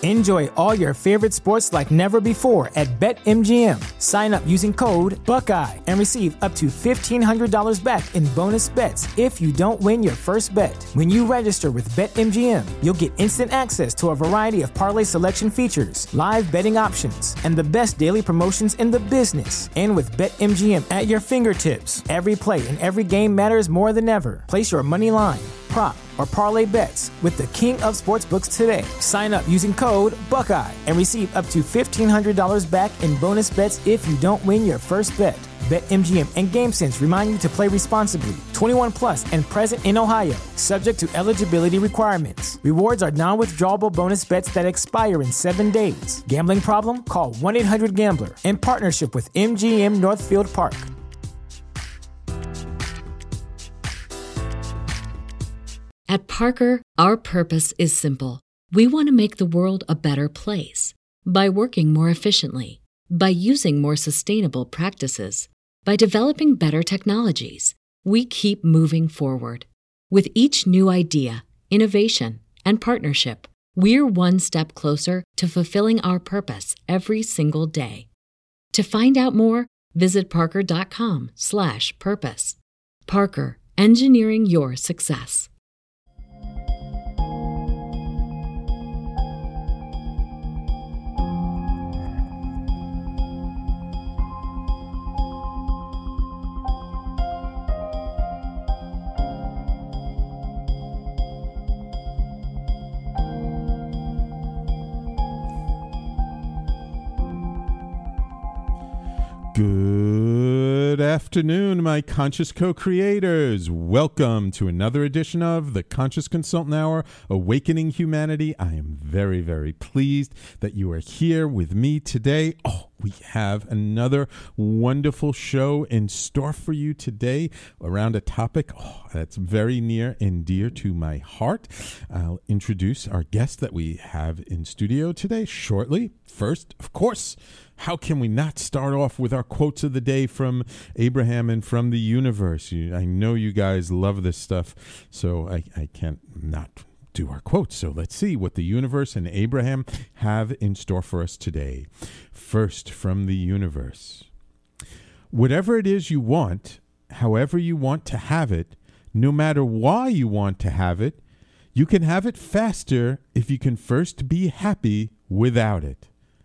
Enjoy all your favorite sports like never before at BetMGM. Sign up using code Buckeye and receive up to $1,500 back in bonus bets if you don't win your first bet. When you register with BetMGM, you'll get instant access to a variety of parlay selection features, live betting options, and the best daily promotions in the business. And with BetMGM at your fingertips, every play and every game matters more than ever. Place your money line, prop, or parlay bets with the king of sportsbooks today. Sign up using code Buckeye and receive up to $1,500 back in bonus bets if you don't win your first bet. BetMGM and GameSense remind you to play responsibly. 21 plus and present in Ohio, subject to eligibility requirements. Rewards are non-withdrawable bonus bets that expire in 7 days. Gambling problem? Call 1-800-GAMBLER. In partnership with MGM Northfield Park. At Parker, our purpose is simple. We want to make the world a better place by working more efficiently, by using more sustainable practices, by developing better technologies. We keep moving forward. With each new idea, innovation, and partnership, we're one step closer to fulfilling our purpose every single day. To find out more, visit parker.com/purpose. Parker, engineering your success. Good afternoon, my conscious co-creators. Welcome to another edition of the Conscious Consultant Hour, Awakening Humanity. I am very, very pleased that you are here with me today. We have another wonderful show in store for you today around a topic that's very near and dear to my heart. I'll introduce our guest that we have in studio today shortly. First, of course, how can we not start off with our quotes of the day from Abraham and from the universe? I know you guys love this stuff, so I can't not do our quotes. So let's see what the universe and Abraham have in store for us today. First, from the universe. Whatever it is you want, however you want to have it, no matter why you want to have it, you can have it faster if you can first be happy without it.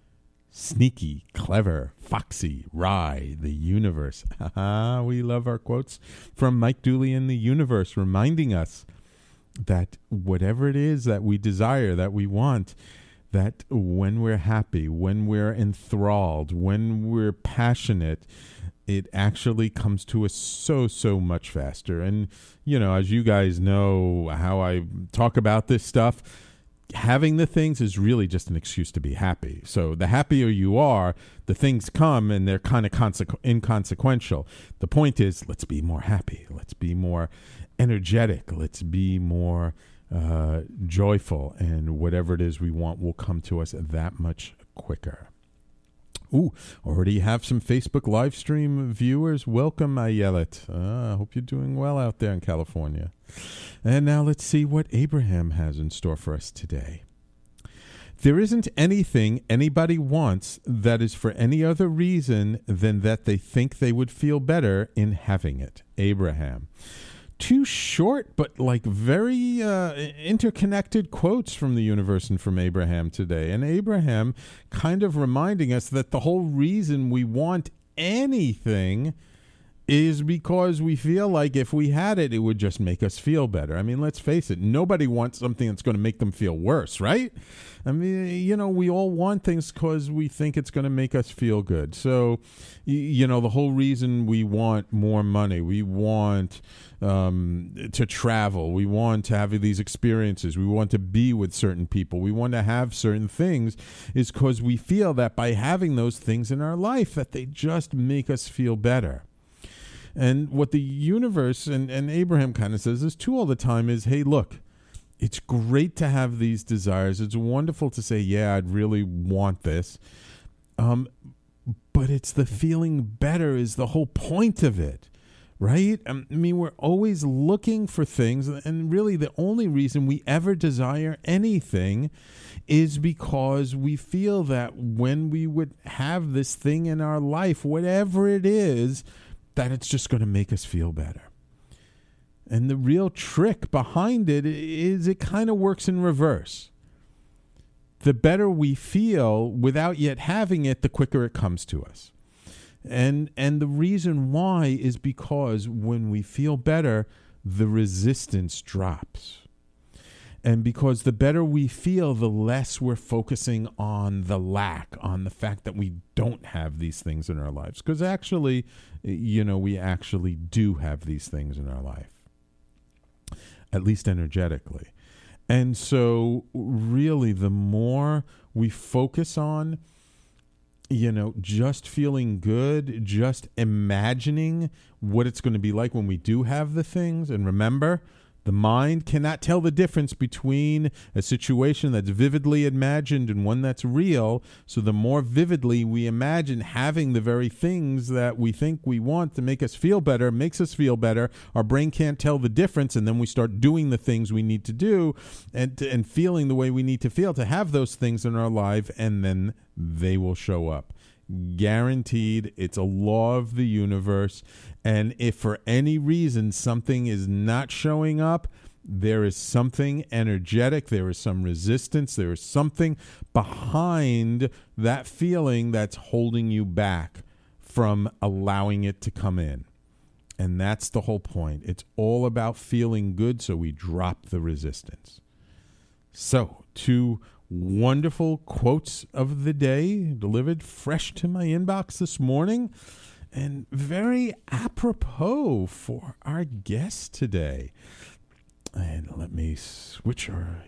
Sneaky, clever, foxy, wry, the universe. We love our quotes from Mike Dooley in the universe, reminding us that whatever it is that we desire, that we want, that when we're happy, when we're enthralled, when we're passionate, it actually comes to us so much faster. And, you know, as you guys know how I talk about this stuff, having the things is really just an excuse to be happy. So the happier you are, the things come and they're kind of inconsequential. The point is, let's be more happy. Let's be more energetic. Let's be more joyful. And whatever it is we want will come to us that much quicker. Ooh, already have some Facebook live stream viewers. Welcome, Ayelet. I hope you're doing well out there in California. And now let's see what Abraham has in store for us today. There isn't anything anybody wants that is for any other reason than that they think they would feel better in having it. Abraham. Two short but very interconnected quotes from the universe and from Abraham today. And Abraham kind of reminding us that the whole reason we want anything is because we feel like if we had it, it would just make us feel better. I mean, let's face it, nobody wants something that's going to make them feel worse, right? I mean, you know, we all want things because we think it's going to make us feel good. So, you know, the whole reason we want more money, we want to travel, we want to have these experiences, we want to be with certain people, we want to have certain things, is because we feel that by having those things in our life, that they just make us feel better. And what the universe and Abraham kind of says is too all the time is, hey, look, it's great to have these desires. It's wonderful to say, yeah, I'd really want this. But it's the feeling better is the whole point of it, right? I mean, we're always looking for things, and really the only reason we ever desire anything is because we feel that when we would have this thing in our life, whatever it is, that it's just going to make us feel better. And the real trick behind it is it kind of works in reverse. The better we feel without yet having it, the quicker it comes to us. And the reason why is because when we feel better, the resistance drops. And because the better we feel, the less we're focusing on the lack, on the fact that we don't have these things in our lives. Because actually, we actually do have these things in our life, at least energetically. And so really, the more we focus on, just feeling good, just imagining what it's going to be like when we do have the things. And remember, the mind cannot tell the difference between a situation that's vividly imagined and one that's real. So the more vividly we imagine having the very things that we think we want to make us feel better, makes us feel better. Our brain can't tell the difference, and then we start doing the things we need to do and feeling the way we need to feel to have those things in our life, and then they will show up. Guaranteed. It's a law of the universe. And if for any reason something is not showing up, there is something energetic, there is some resistance, there is something behind that feeling that's holding you back from allowing it to come in. And that's the whole point. It's all about feeling good, so we drop the resistance. So, two wonderful quotes of the day delivered fresh to my inbox this morning, and very apropos for our guest today. And let me switch our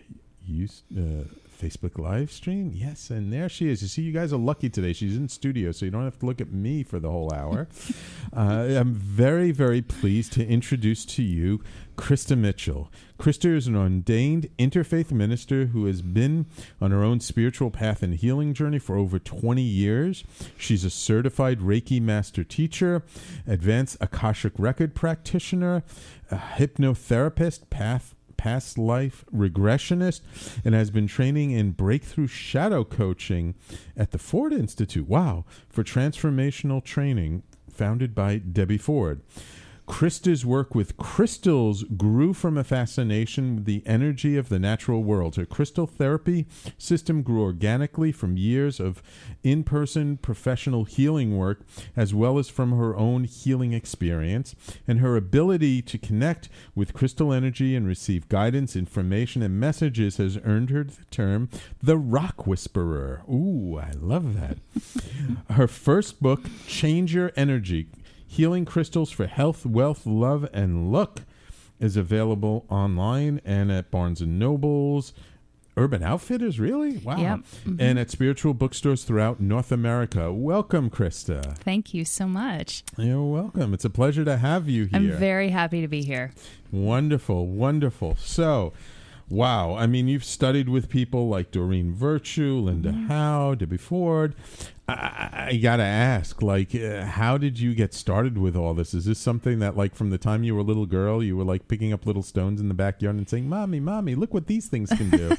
Facebook live stream. Yes, and there she is. You see, you guys are lucky today. She's in studio, so you don't have to look at me for the whole hour. I'm very, very pleased to introduce to you Krista Mitchell. Krista is an ordained interfaith minister who has been on her own spiritual path and healing journey for over 20 years. She's a certified Reiki master teacher, advanced Akashic record practitioner, a hypnotherapist, past life regressionist, and has been training in breakthrough shadow coaching at the Ford Institute. Wow, for transformational training founded by Debbie Ford. Krista's work with crystals grew from a fascination with the energy of the natural world. Her crystal therapy system grew organically from years of in-person professional healing work, as well as from her own healing experience. And her ability to connect with crystal energy and receive guidance, information, and messages has earned her the term the Rock Whisperer. Ooh, I love that. Her first book, Change Your Energy: Healing Crystals for Health, Wealth, Love, and Look, is available online and at Barnes & Noble's, Urban Outfitters, really? Wow. Yep. Mm-hmm. And at spiritual bookstores throughout North America. Welcome, Krista. Thank you so much. You're welcome. It's a pleasure to have you here. I'm very happy to be here. Wonderful, wonderful. So, wow. I mean, you've studied with people like Doreen Virtue, Linda Howe, Debbie Ford. I got to ask, how did you get started with all this? Is this something that, from the time you were a little girl, you were, picking up little stones in the backyard and saying, Mommy, look what these things can do?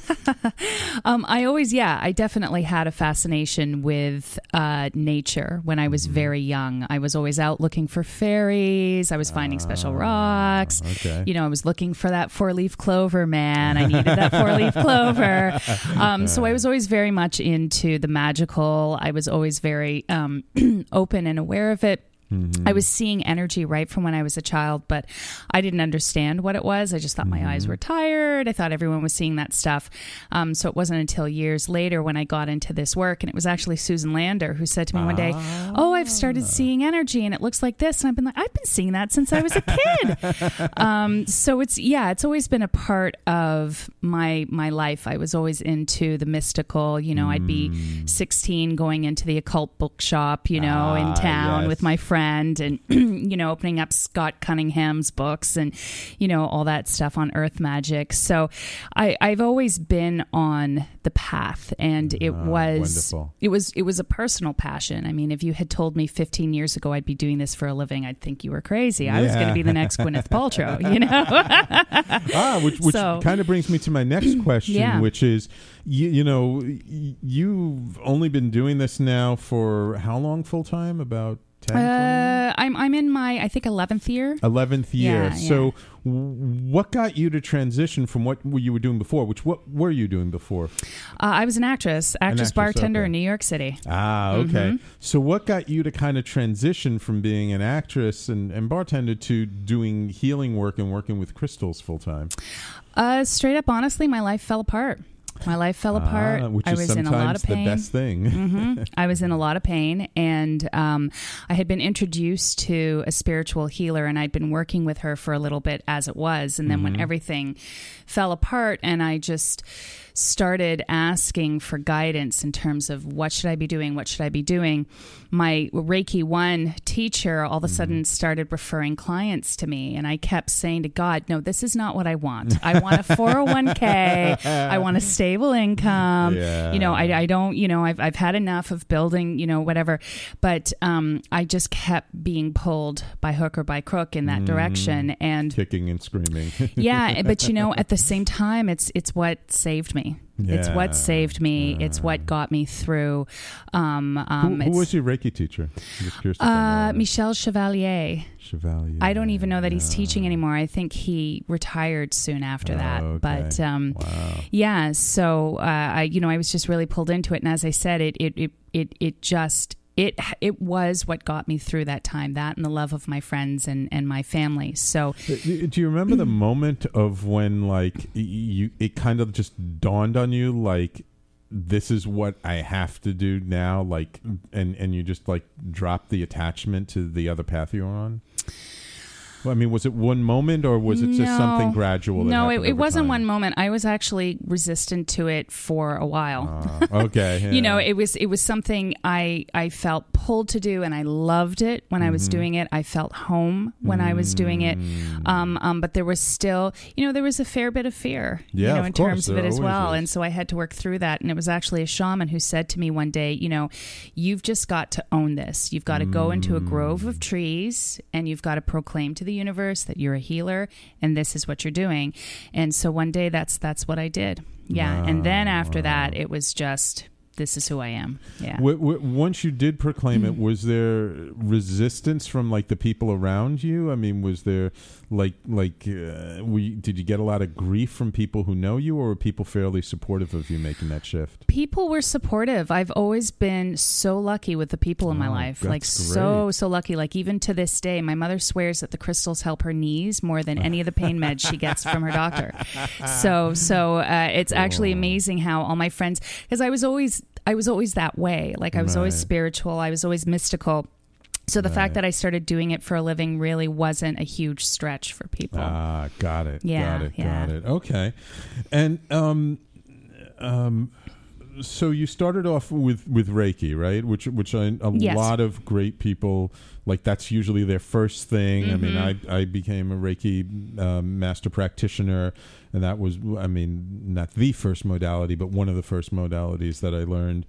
I definitely had a fascination with nature when I was very young. I was always out looking for fairies. I was finding special rocks. Okay. I was looking for that 4-leaf clover, man. I needed that 4-leaf clover. So I was always very much into the magical. I was always very open and aware of it. Mm-hmm. I was seeing energy right from when I was a child, but I didn't understand what it was. I just thought my eyes were tired. I thought everyone was seeing that stuff. So it wasn't until years later when I got into this work, and it was actually Susan Lander who said to me one day, I've started seeing energy and it looks like this. And I've been seeing that since I was a kid. So it's always been a part of my life. I was always into the mystical. I'd be 16 going into the occult bookshop, in town with my friends. friend, and opening up Scott Cunningham's books and all that stuff on earth magic. So I've always been on the path, and it was a personal passion. I mean, if you had told me 15 years ago I'd be doing this for a living, I'd think you were crazy. I was going to be the next Gwyneth Paltrow, which kind of brings me to my next question, which is, you've only been doing this now for how long full time? About 10? I'm in my, I think, 11th year. 11th year. So what got you to transition from what you were doing before? What were you doing before? I was an actress bartender in New York City. Okay. Mm-hmm. So what got you to kind of transition from being an actress and bartender to doing healing work and working with crystals full time? Straight up, honestly, my life fell apart. My life fell apart. Which I is was in a lot of pain. The best thing. Mm-hmm. I was in a lot of pain, and I had been introduced to a spiritual healer, and I'd been working with her for a little bit as it was. And then when everything fell apart, and I just started asking for guidance in terms of what should I be doing? What should I be doing? My Reiki 1 teacher all of a sudden started referring clients to me, and I kept saying to God, no, this is not what I want. I want a 401k. I want a stable income. I don't, I've had enough of building, whatever. But I just kept being pulled by hook or by crook in that direction, and kicking and screaming. But at the same time, it's what saved me. It's what saved me. It's what got me through. Who was your Reiki teacher? I'm just curious. Michel Chevalier. I don't even know that he's teaching anymore. I think he retired soon after that. Okay. But so I was just really pulled into it, and as I said, it was what got me through that time, that and the love of my friends and my family. So do you remember the moment of when it kind of just dawned on you, like, this is what I have to do now, and you just dropped the attachment to the other path you were on? Well, I mean, was it one moment, or was it just something gradual? No, it wasn't one moment. I was actually resistant to it for a while. Okay. Yeah. It was something I felt pulled to do, and I loved it when I was doing it. I felt home when I was doing it. But there was still, there was a fair bit of fear, in terms of it as well. And so I had to work through that. And it was actually a shaman who said to me one day, you've just got to own this. You've got to go into a grove of trees, and you've got to proclaim to the universe that you're a healer, and this is what you're doing. And so one day that's what I did. And then after that, it was just, this is who I am. Once you did proclaim it, was there resistance from the people around you? I mean, was there did you get a lot of grief from people who know you, or were people fairly supportive of you making that shift? People were supportive. I've always been so lucky with the people in my life. So lucky. Even to this day, my mother swears that the crystals help her knees more than any of the pain meds she gets from her doctor. So it's actually amazing how all my friends, because I was always that way. I was always spiritual. I was always mystical. So the fact that I started doing it for a living really wasn't a huge stretch for people. Got it. Yeah, Got it. Okay. And so you started off with Reiki, right? Which lot of great people, that's usually their first thing. I mean, I became a Reiki master practitioner, and that was, not the first modality, but one of the first modalities that I learned.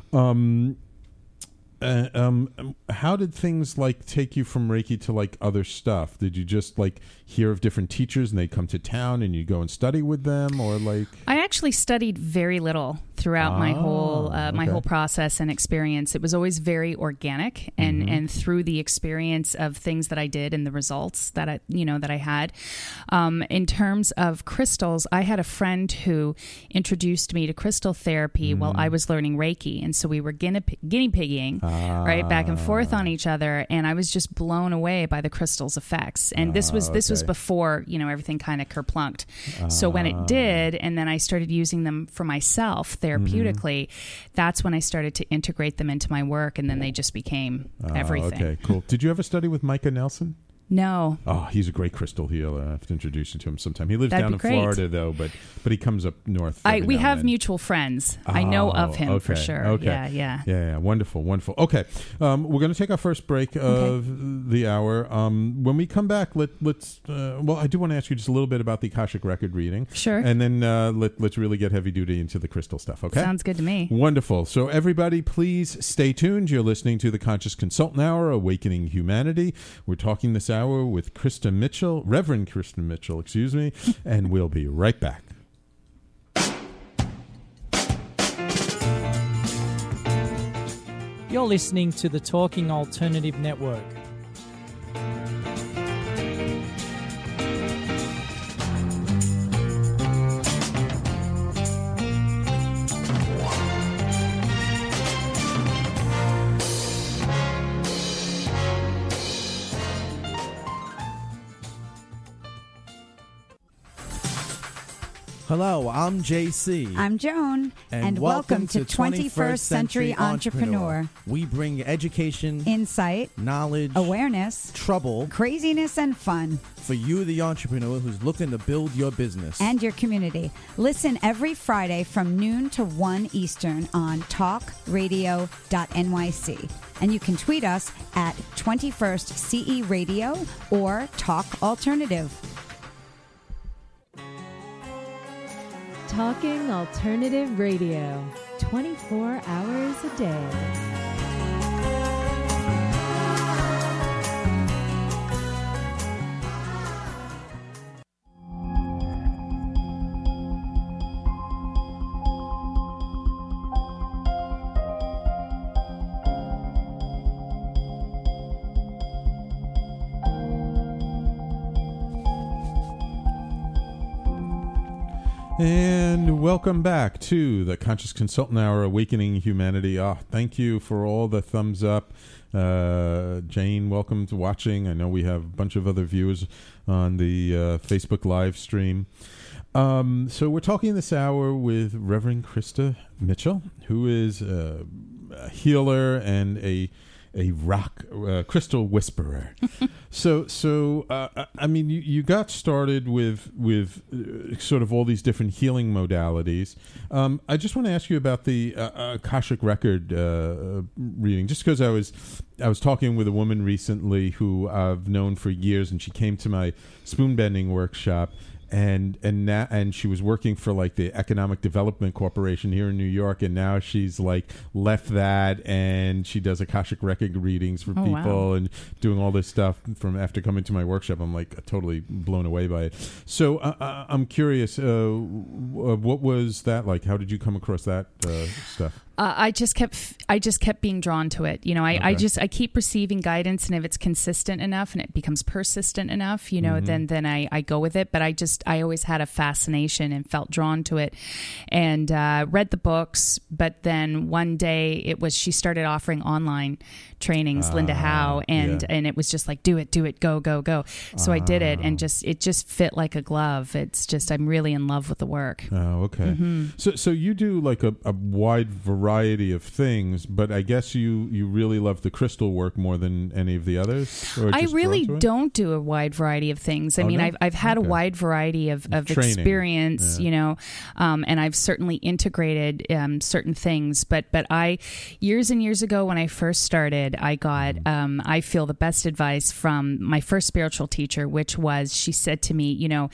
How did things take you from Reiki to other stuff? Did you just hear of different teachers and they'd come to town and you go and study with them, or I actually studied very little throughout my whole process and experience. It was always very organic, and through the experience of things that I did and the results that I had. In terms of crystals, I had a friend who introduced me to crystal therapy while I was learning Reiki, and so we were guinea pigging right back and forth on each other, and I was just blown away by the crystal's effects. And this was before everything kind of kerplunked. So when it did, and then I started using them for myself therapeutically, that's when I started to integrate them into my work, and then they just became everything. Okay, cool. Did you ever study with Micah Nelson? No. Oh, he's a great crystal healer. I have to introduce you to him sometime. He lives That'd down be in great. Florida, though, but he comes up north. We have mutual friends. I know of him for sure. Okay. Yeah. Wonderful. Okay. We're going to take our first break of the hour. When we come back, let's. I do want to ask you just a little bit about the Akashic record reading. Sure. And then let's really get heavy duty into the crystal stuff. Okay. Sounds good to me. Wonderful. So everybody, please stay tuned. You're listening to the Conscious Consultant Hour, Awakening Humanity. We're talking this hour with Krista Mitchell, Reverend Krista Mitchell, and we'll be right back. You're listening to the Talking Alternative Network. Hello, I'm JC. I'm Joan. And welcome to 21st Century Entrepreneur. We bring education, insight, knowledge, awareness, trouble, craziness, and fun for you, the entrepreneur who's looking to build your business and your community. Listen every Friday from noon to 1 Eastern on talkradio.nyc. And you can tweet us at 21st CE Radio or Talk Alternative. Talking Alternative Radio, 24 hours a day. And welcome back to the Conscious Consultant Hour, Awakening Humanity. Thank you for all the thumbs up. Jane, welcome to watching. I know we have a bunch of other viewers on the Facebook live stream. So we're talking this hour with Reverend Krista Mitchell, who is a healer and a rock crystal whisperer. So I mean, you got started with sort of all these different healing modalities. I just want to ask you about the Akashic record reading, just because I was talking with a woman recently who I've known for years, and she came to my spoon bending workshop. And she was working for like the Economic Development Corporation here in New York, and now she's like left that, and she does Akashic record readings for people and doing all this stuff from after coming to my workshop. I'm like totally blown away by it. So I'm curious, what was that like? How did you come across that stuff? I just kept being drawn to it. You know, I keep receiving guidance, and if it's consistent enough and it becomes persistent enough, you know, then I go with it. But I always had a fascination and felt drawn to it, and read the books. But then one day she started offering online trainings, Linda Howe, and it was just like, do it, go. So I did it, and it just fit like a glove. It's just, I'm really in love with the work. Oh, okay. So you do like a wide variety of things, but I guess you really love the crystal work more than any of the others? Or I really don't do a wide variety of things. I mean, no? I've had a wide variety of experience, you know, and I've certainly integrated certain things. But I, years and years ago when I first started, I got, I feel the best advice from my first spiritual teacher, which was, she said to me, you know,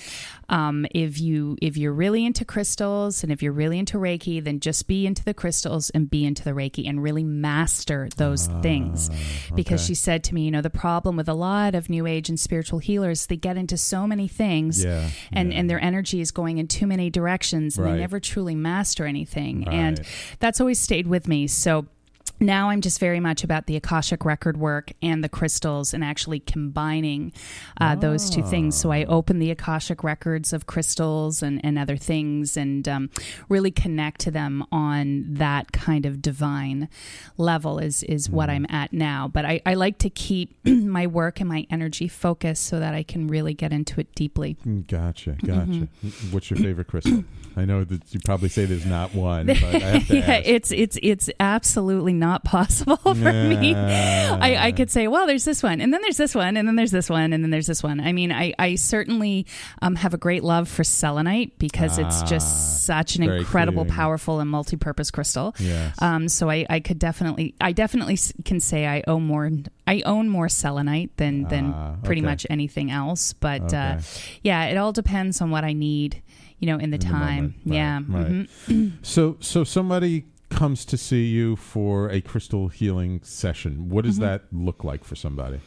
if you're really into crystals and if you're really into Reiki, then just be into the crystals and be into the Reiki and really master those things. Because she said to me, you know, the problem with a lot of New Age and spiritual healers, they get into so many things and their energy is going in too many directions and they never truly master anything. And that's always stayed with me. So now I'm just very much about the Akashic record work and the crystals and actually combining those two things. So I open the Akashic records of crystals and other things and really connect to them on that kind of divine level is what I'm at now. But I like to keep my work and my energy focused so that I can really get into it deeply. Gotcha. What's your favorite crystal? I know that you probably say there's not one, but I have to ask. It's absolutely not not possible for me. I could say, well, there's this one, and then there's this one, and then there's this one, and then there's this one. I mean, I certainly have a great love for selenite because it's just such an incredible, powerful, and multi-purpose crystal. Yes. So I definitely can say I own more selenite than pretty much anything else. But it all depends on what I need, in the time. Right. So somebody comes to see you for a crystal healing session. What does that look like for somebody?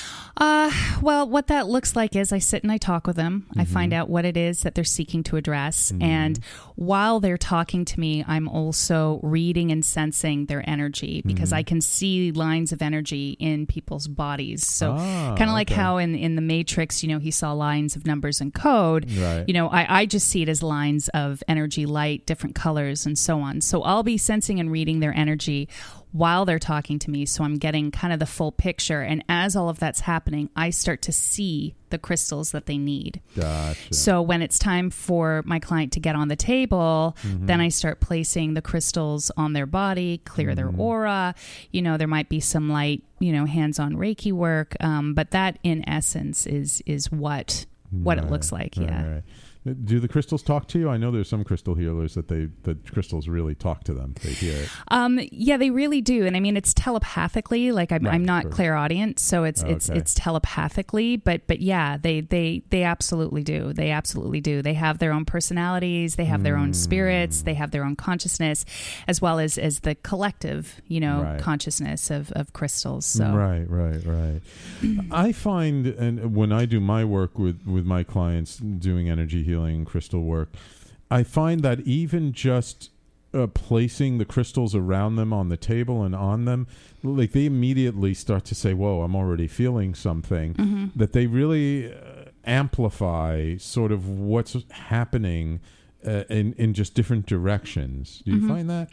Well, what that looks like is I sit and I talk with them. I find out what it is that they're seeking to address. And while they're talking to me, I'm also reading and sensing their energy because I can see lines of energy in people's bodies. So kind of like how in the Matrix, he saw lines of numbers and code. Right. I just see it as lines of energy, light, different colors, and so on. So I'll be sensing and reading their energy while they're talking to me. So I'm getting kind of the full picture. And as all of that's happening, I start to see the crystals that they need. Gotcha. So when it's time for my client to get on the table, then I start placing the crystals on their body, clear their aura. There might be some light, hands-on Reiki work. But that in essence is what it looks like. Right. Do the crystals talk to you? I know there's some crystal healers that the crystals really talk to them. They hear it. Yeah, they really do. And I mean, it's telepathically. Like I'm not clairaudient, so it's telepathically. But yeah, they absolutely do. They absolutely do. They have their own personalities. They have their own spirits. They have their own consciousness, as well as the collective, consciousness of crystals. So Right. I find, and when I do my work with my clients doing energy healing crystal work, I find that even just placing the crystals around them on the table and on them, like they immediately start to say, whoa, I'm already feeling something, that they really amplify sort of what's happening in just different directions. Do you find that?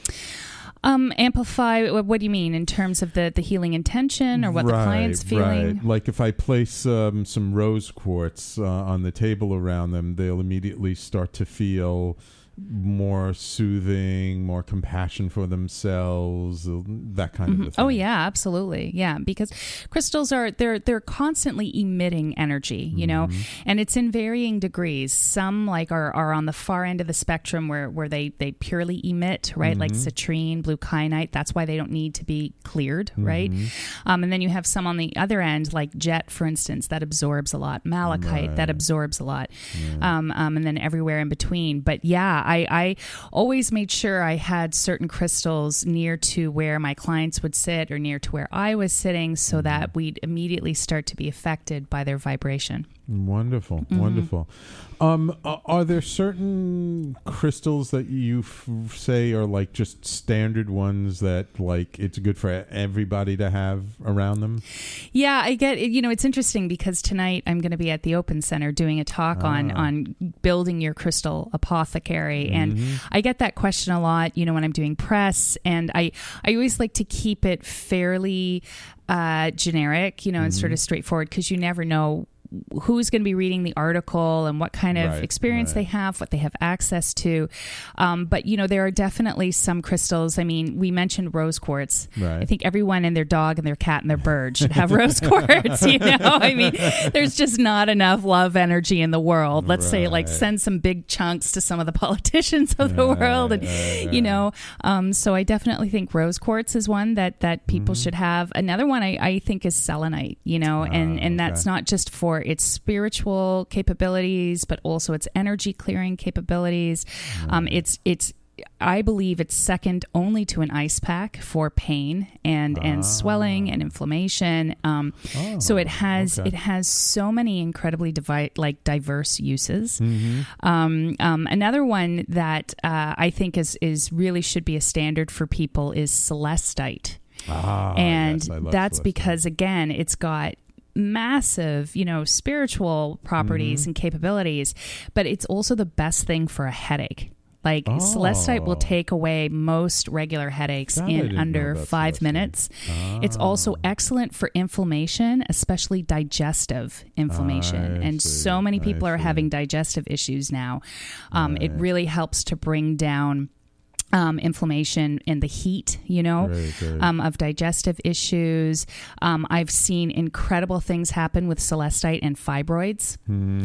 Amplify, what do you mean in terms of the healing intention or what the client's feeling? Right. Like if I place some rose quartz on the table around them, they'll immediately start to feel more soothing, more compassion for themselves, that kind of a thing. Oh yeah, absolutely. Yeah, because crystals they're constantly emitting energy, and it's in varying degrees. Some are on the far end of the spectrum where they purely emit, right? Like citrine, blue kyanite. That's why they don't need to be cleared, right? And then you have some on the other end, like jet, for instance, that absorbs a lot. Malachite, that absorbs a lot. And then everywhere in between. But yeah, I always made sure I had certain crystals near to where my clients would sit or near to where I was sitting so that we'd immediately start to be affected by their vibration. Wonderful. Wonderful. Are there certain crystals that you say are like just standard ones that like it's good for everybody to have around them? Yeah, I get it. It's interesting because tonight I'm going to be at the Open Center doing a talk on building your crystal apothecary. And I get that question a lot, when I'm doing press. And I always like to keep it fairly generic, and sort of straightforward because you never know who's going to be reading the article and what kind of experience they have, what they have access to. But, there are definitely some crystals. I mean, we mentioned rose quartz. I think everyone and their dog and their cat and their bird should have rose quartz, I mean, there's just not enough love energy in the world. Let's say send some big chunks to some of the politicians of the world. And, so I definitely think rose quartz is one that people should have. Another one I think is selenite, and that's not just for its spiritual capabilities, but also its energy clearing capabilities. I believe it's second only to an ice pack for pain and swelling and inflammation. So it has so many incredibly diverse uses. Another one that I think is really should be a standard for people is celestite. And that's because again, it's got massive, spiritual properties and capabilities, but it's also the best thing for a headache. Celestite will take away most regular headaches in under 5 minutes. It's also excellent for inflammation, especially digestive inflammation. And so many people are having digestive issues now. It really helps to bring down inflammation and the heat, of digestive issues. I've seen incredible things happen with Celestite and fibroids.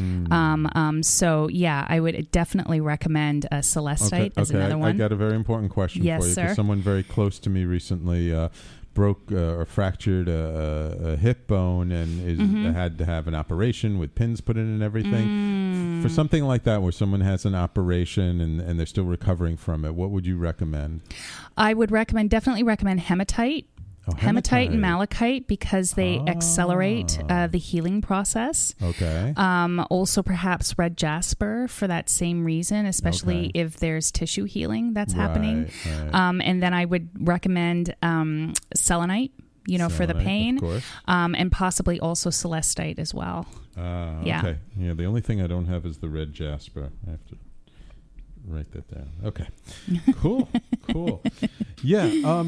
So yeah, I would definitely recommend Celestite as another one. I got a very important question for you. Yes, sir. Someone very close to me recently broke or fractured a hip bone and had to have an operation with pins put in and everything. For something like that, where someone has an operation and they're still recovering from it, what would you recommend? I would definitely recommend hematite. Hematite and malachite, because they accelerate the healing process. Okay. Also, perhaps red jasper for that same reason, especially if there's tissue healing that's happening. Right. And then I would recommend selenite, for the pain, of course. And possibly also celestite as well. Okay. Yeah. The only thing I don't have is the red jasper. I have to write that down. Okay. Cool. Yeah.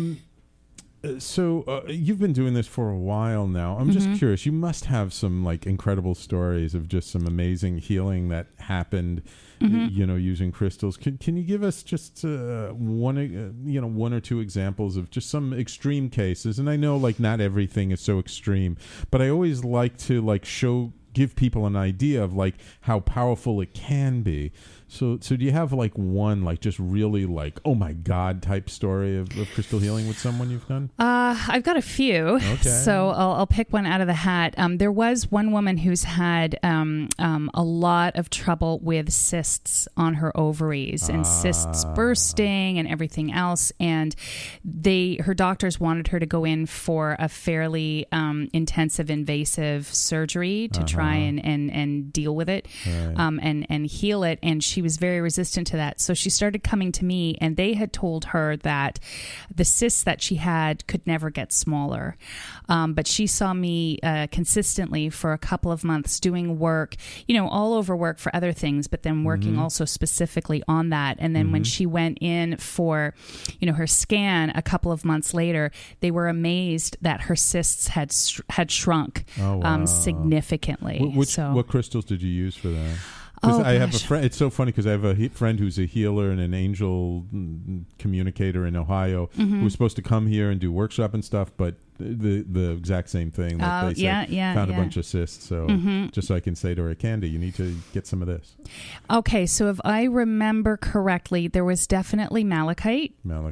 So you've been doing this for a while now. I'm just curious. You must have some incredible stories of just some amazing healing that happened, using crystals. Can you give us just one or two examples of just some extreme cases? And I know not everything is so extreme, but I always like to give people an idea of how powerful it can be. So do you have one just really oh my God type story of crystal healing with someone you've done? I've got a few. Okay. So I'll pick one out of the hat. There was one woman who's had a lot of trouble with cysts on her ovaries and cysts bursting and everything else. And her doctors wanted her to go in for a fairly intensive, invasive surgery to try and deal with it, and heal it. And she was very resistant to that. So she started coming to me, and they had told her that the cysts that she had could never get smaller. But she saw me consistently for a couple of months doing work, all over work for other things, but then working also specifically on that. And then when she went in for, her scan a couple of months later, they were amazed that her cysts had shrunk significantly. What crystals did you use for that? Because I have a friend. It's so funny because I have a friend who's a healer and an angel communicator in Ohio who was supposed to come here and do workshop and stuff, but the exact same thing. Found a bunch of cysts. So just so I can say to her, Candy, you need to get some of this. Okay, so if I remember correctly, there was definitely malachite.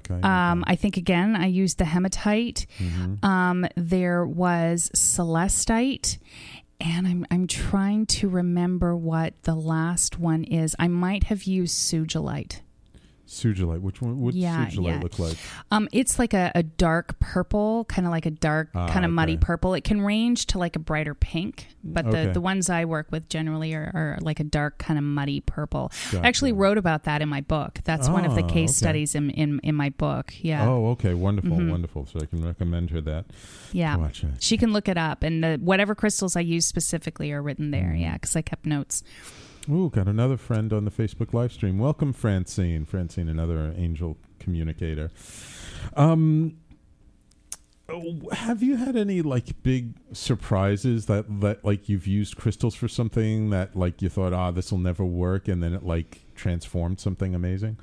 I think again I used the hematite. There was celestite. And I'm trying to remember what the last one is. I might have used sugilite. Sugilite. Which one? What sugilite look like? It's like a dark purple, kind of like a dark, kind of muddy purple. It can range to a brighter pink, but the ones I work with generally are like a dark, kind of muddy purple. Gotcha. I actually wrote about that in my book. That's one of the case studies in my book. Yeah. Oh, okay. Wonderful, wonderful. So I can recommend her that. Yeah. Gotcha. She can look it up, and whatever crystals I use specifically are written there. Yeah, because I kept notes. Ooh, got another friend on the Facebook live stream. Welcome, Francine. Francine, another angel communicator. Have you had any big surprises that you've used crystals for something that you thought, this will never work, and then it transformed something amazing?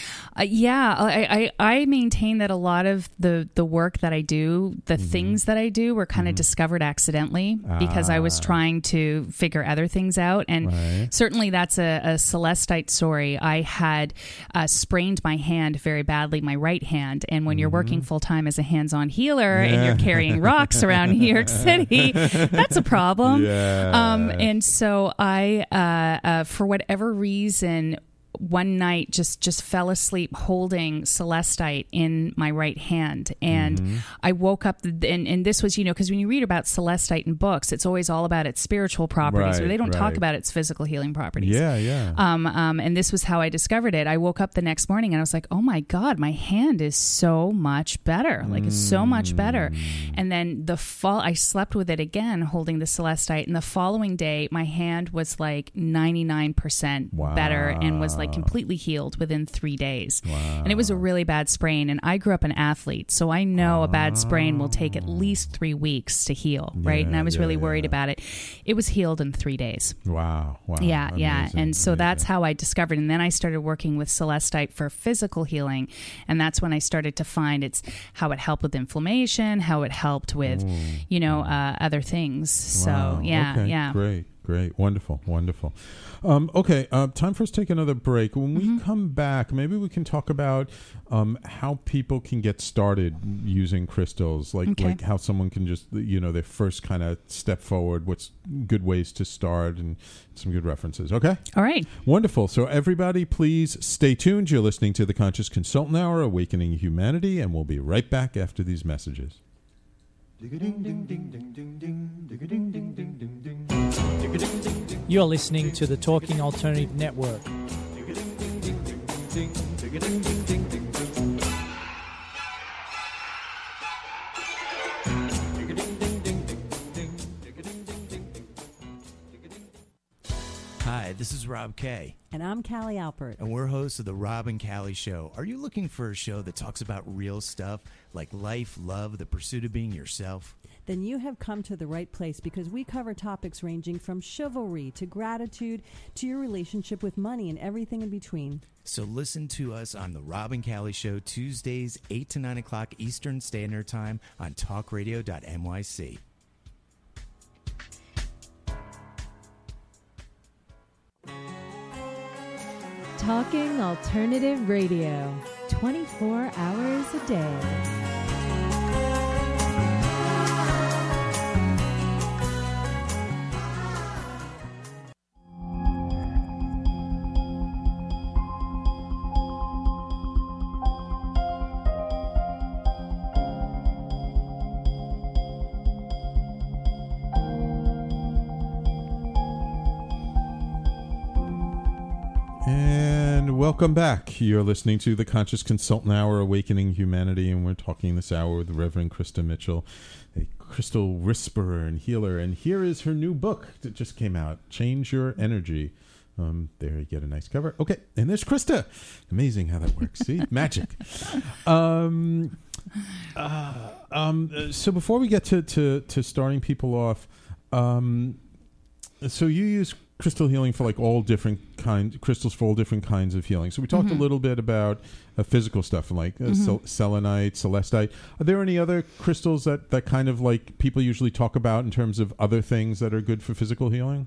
I maintain that a lot of the work that I do, the things that I do, were kind of discovered accidentally because I was trying to figure other things out. And certainly that's a celestite story. I had sprained my hand very badly, my right hand. And when you're working full time as a hands-on healer and you're carrying rocks around New York City, that's a problem. And so I, for whatever reason, one night just fell asleep holding celestite in my right hand, and I woke up and this was because when you read about celestite in books, it's always all about its spiritual properties, or they don't talk about its physical healing properties. And this was how I discovered it. I woke up the next morning and I was like, oh my God, my hand is so much better. It's so much better. And then I slept with it again holding the celestite, and the following day my hand was 99% better and was completely healed within 3 days. Wow. And it was a really bad sprain. And I grew up an athlete, so I know a bad sprain will take at least 3 weeks to heal, right? And I was really worried about it. It was healed in 3 days. Wow. Yeah. Amazing. And so that's how I discovered. And then I started working with Celestite for physical healing. And that's when I started to find how it helped with inflammation, how it helped with, other things. So, Great. Wonderful. Okay. Time for us to take another break. When we come back, maybe we can talk about how people can get started using crystals, like how someone can just, their first kind of step forward, what's good ways to start, and some good references. Okay? All right. Wonderful. So everybody, please stay tuned. You're listening to the Conscious Consultant Hour, Awakening Humanity, and we'll be right back after these messages. You're listening to the Talking Alternative Network. Hi, this is Rob Kay. And I'm Callie Alpert. And we're hosts of The Rob and Callie Show. Are you looking for a show that talks about real stuff like life, love, the pursuit of being yourself? Then you have come to the right place, because we cover topics ranging from chivalry to gratitude to your relationship with money and everything in between. So listen to us on The Rob and Callie Show, Tuesdays, 8 to 9 o'clock Eastern Standard Time on talkradio.nyc. Talking Alternative Radio, 24 hours a day. Welcome back. You're listening to the Conscious Consultant Hour, Awakening Humanity, and we're talking this hour with Reverend Krista Mitchell, a crystal whisperer and healer. And here is her new book that just came out, Change Your Energy. There you get a nice cover. Okay, and there's Krista. Amazing how that works. See? Magic. So before we get to starting people off, so you use crystal healing for crystals for all different kinds of healing. So we talked a little bit about physical stuff like selenite, celestite. Are there any other crystals that kind of like people usually talk about in terms of other things that are good for physical healing?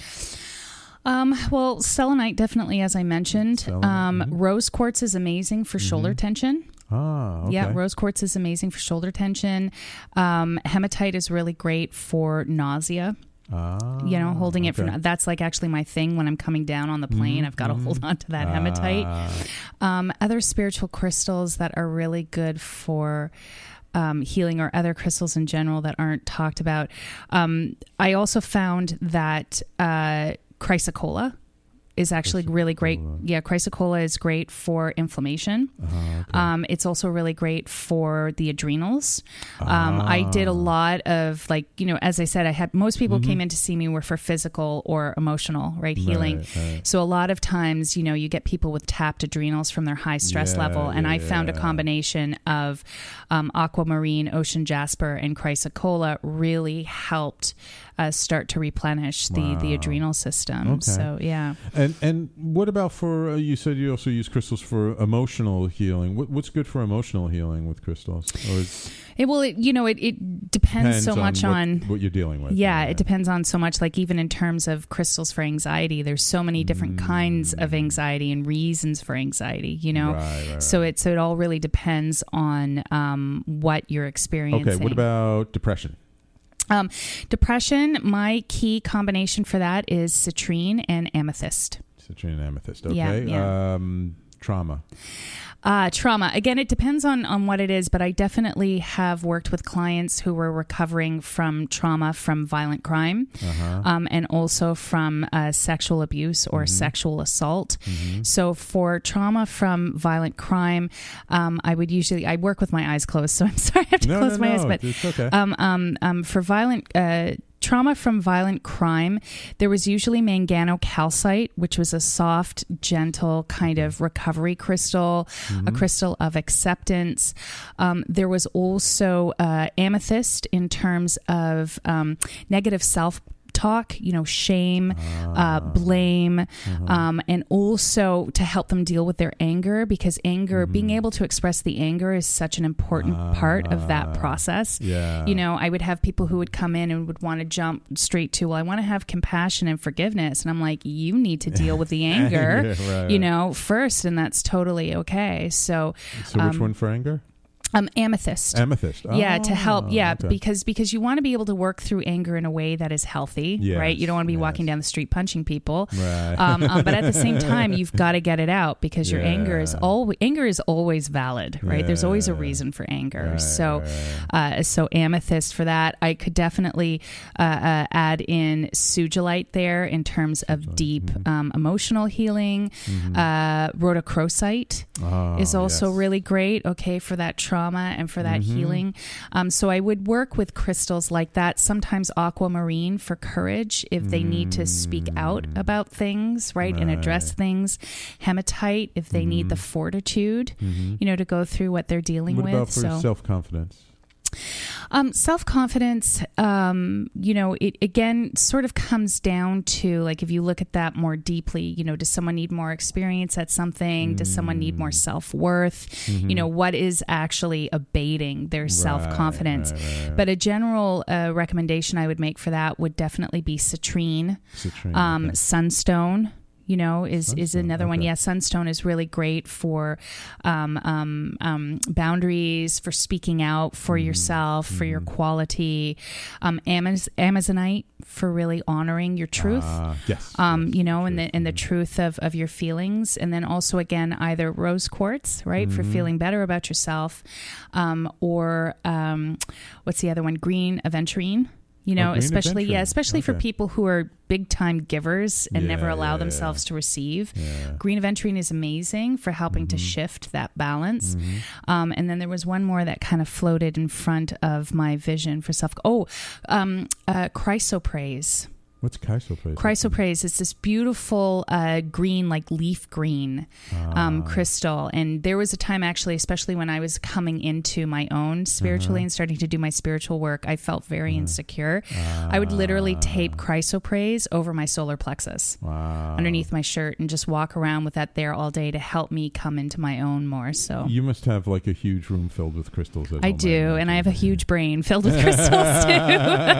Well, selenite definitely, as I mentioned. Rose quartz is amazing for shoulder tension. Ah, okay. Yeah, rose quartz is amazing for shoulder tension. Hematite is really great for nausea. Holding it for that's like actually my thing when I'm coming down on the plane. I've got to hold on to that hematite. Other spiritual crystals that are really good for healing, or other crystals in general that aren't talked about. I also found that chrysocolla is actually really great. Yeah, chrysocolla is great for inflammation. It's also really great for the adrenals. I did a lot of as I said, most people came in to see me were for physical or emotional, healing. Right. So a lot of times, you get people with tapped adrenals from their high stress level. And I found a combination of aquamarine, ocean jasper, and chrysocolla really helped start to replenish the adrenal system. Okay. So, yeah. And what about for, you said you also use crystals for emotional healing. What's good for emotional healing with crystals? Or it depends so much on what you're dealing with. Yeah, it depends on so much. Like even in terms of crystals for anxiety, there's so many different kinds of anxiety and reasons for anxiety, Right. So it all really depends on what you're experiencing. Okay, what about depression? Depression, my key combination for that is citrine and amethyst. Citrine and amethyst, okay. Yeah. Trauma. Trauma. Again, it depends on what it is, but I definitely have worked with clients who were recovering from trauma from violent crime, and also from sexual abuse or sexual assault. So for trauma from violent crime, I work with my eyes closed, so I'm sorry I have to close my eyes, but it's okay. For violent trauma from violent crime, there was usually manganocalcite, which was a soft, gentle kind of recovery crystal, a crystal of acceptance. There was also amethyst in terms of negative self-talk, shame, blame, and also to help them deal with their anger, because anger, being able to express the anger is such an important part of that process. Yeah. I would have people who would come in and would want to jump straight to, well, I want to have compassion and forgiveness. And I'm like, you need to deal with the anger, first, and that's totally okay. So which one for anger? Amethyst. Amethyst. Yeah, to help. Yeah, okay. because you want to be able to work through anger in a way that is healthy, right? You don't want to be walking down the street punching people. Right. But at the same time, you've got to get it out, because your anger is always valid, right? There's always a reason for anger. Right, so amethyst for that. I could definitely add in sugilite there in terms of deep emotional healing. Rhodochrosite is also really great. Okay, for that trauma and for that healing. So I would work with crystals like that. Sometimes aquamarine for courage if they need to speak out about things, right, and address things. Hematite if they need the fortitude, to go through what they're dealing with. What about for self-confidence? Self-confidence, it again sort of comes down to, like, if you look at that more deeply, does someone need more experience at something? Does someone need more self-worth? What is actually abating their self-confidence? Right. But a general recommendation I would make for that would definitely be citrine. Sunstone. Is another one. Yeah, sunstone is really great for boundaries, for speaking out for yourself, for your quality. Amazonite for really honoring your truth. And the truth of your feelings. And then also, again, either rose quartz, right, for feeling better about yourself, or what's the other one? Green aventurine. Especially for people who are big time givers and never allow themselves to receive. Green aventurine is amazing for helping to shift that balance. And then there was one more that kind of floated in front of my vision for self. Chrysoprase. What's chrysoprase? Chrysoprase is this beautiful green, like leaf green crystal. And there was a time, actually, especially when I was coming into my own spiritually and starting to do my spiritual work, I felt very insecure. I would literally tape chrysoprase over my solar plexus underneath my shirt and just walk around with that there all day to help me come into my own more. So you must have like a huge room filled with crystals. I do, and I have a huge brain filled with crystals too.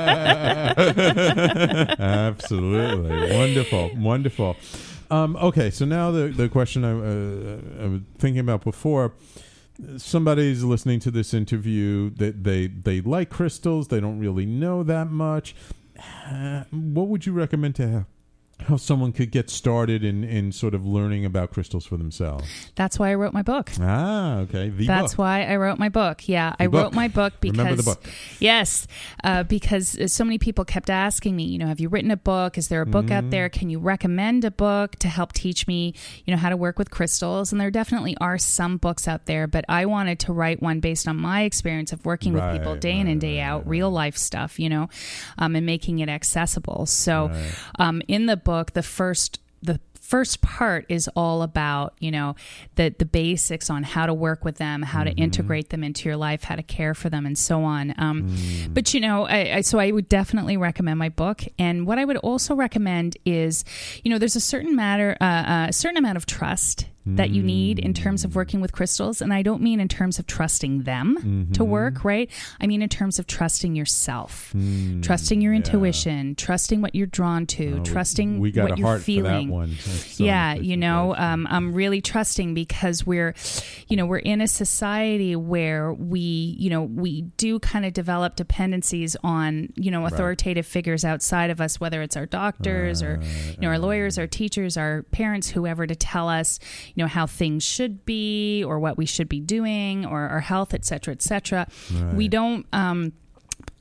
Absolutely. Wonderful. Okay, so now the question I was thinking about before, somebody's listening to this interview, that they like crystals, they don't really know that much. What would you recommend to how someone could get started in sort of learning about crystals for themselves? That's why I wrote my book. Okay. That's why I wrote my book. Yeah, I wrote my book because... Remember the book. Yes, because so many people kept asking me, have you written a book? Is there a book out there? Can you recommend a book to help teach me, how to work with crystals? And there definitely are some books out there, but I wanted to write one based on my experience of working with people day in and day out, real life stuff, and making it accessible. So in the book, the first part is all about, the basics on how to work with them, how to integrate them into your life, how to care for them, and so on. But, so I would definitely recommend my book. And what I would also recommend is, there's a certain amount of trust that you need in terms of working with crystals. And I don't mean in terms of trusting them to work, right? I mean in terms of trusting yourself, trusting your intuition, trusting what you're drawn to, trusting what you're feeling. We got a heart for that one. I'm really trusting, because we're in a society where we do kind of develop dependencies on, authoritative figures outside of us, whether it's our doctors or, our lawyers, our teachers, our parents, whoever, to tell us, how things should be or what we should be doing, or our health, et cetera, et cetera. We don't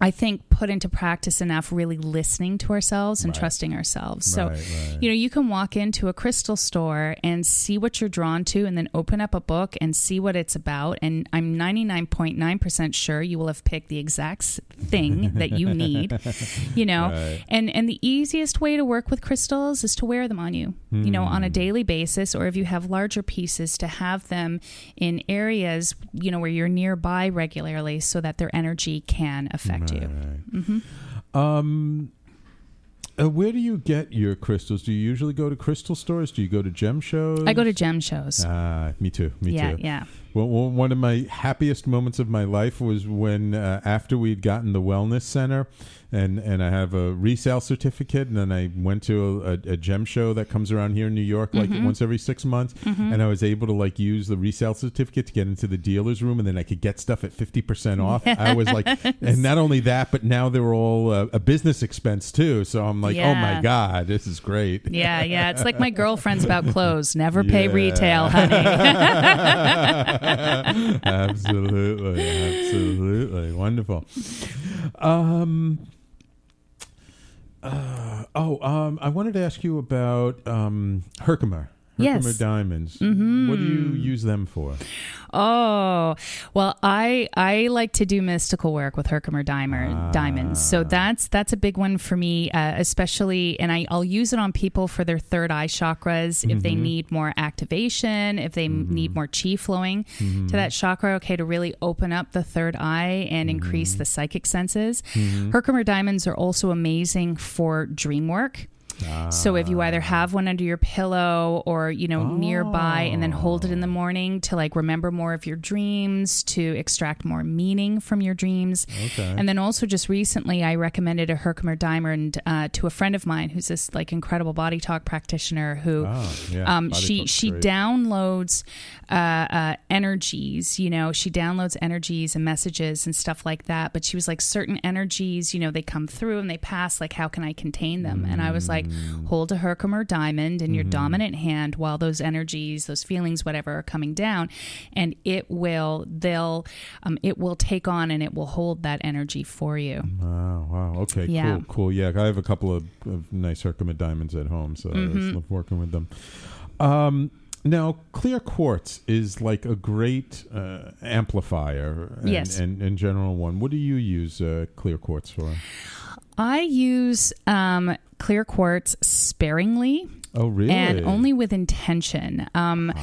I think, put into practice enough really listening to ourselves and trusting ourselves. So, you can walk into a crystal store and see what you're drawn to and then open up a book and see what it's about. And I'm 99.9% sure you will have picked the exact thing that you need, and the easiest way to work with crystals is to wear them on you, on a daily basis, or if you have larger pieces, to have them in areas, where you're nearby regularly so that their energy can affect you. Where do you get your crystals? Do you usually go to crystal stores? Do you go to gem shows? I go to gem shows. Me too. Yeah. Well, one of my happiest moments of my life was when after we'd gotten the wellness center, and I have a resale certificate, and then I went to a gem show that comes around here in New York once every 6 months, and I was able to use the resale certificate to get into the dealer's room, and then I could get stuff at 50% off. Yes. I was like, and not only that, but now they're all a business expense too. So I'm like, oh my God, this is great. Yeah. It's like my girlfriends about clothes. Never pay retail, honey. Absolutely wonderful. I wanted to ask you about Herkimer diamonds. What do you use them for? Oh, well, I like to do mystical work with Herkimer diamonds. So that's a big one for me, especially, and I'll use it on people for their third eye chakras if they need more activation, if they need more chi flowing to that chakra, to really open up the third eye and increase the psychic senses. Herkimer diamonds are also amazing for dream work. So if you either have one under your pillow or, nearby, and then hold it in the morning to remember more of your dreams, to extract more meaning from your dreams. Okay. And then also just recently I recommended a Herkimer diamond to a friend of mine who's this incredible body talk practitioner who she downloads energies, she downloads energies and messages and stuff like that. But she was like, certain energies, they come through and they pass, how can I contain them? And I was like, hold a Herkimer diamond in your dominant hand while those energies, those feelings, whatever, are coming down, and it will take on and it will hold that energy for you. Wow. Okay, yeah. Cool. Yeah, I have a couple of nice Herkimer diamonds at home, so I love working with them. Now, clear quartz is a great amplifier and in general one. What do you use clear quartz for? I use clear quartz sparingly. Oh, really? And only with intention. And,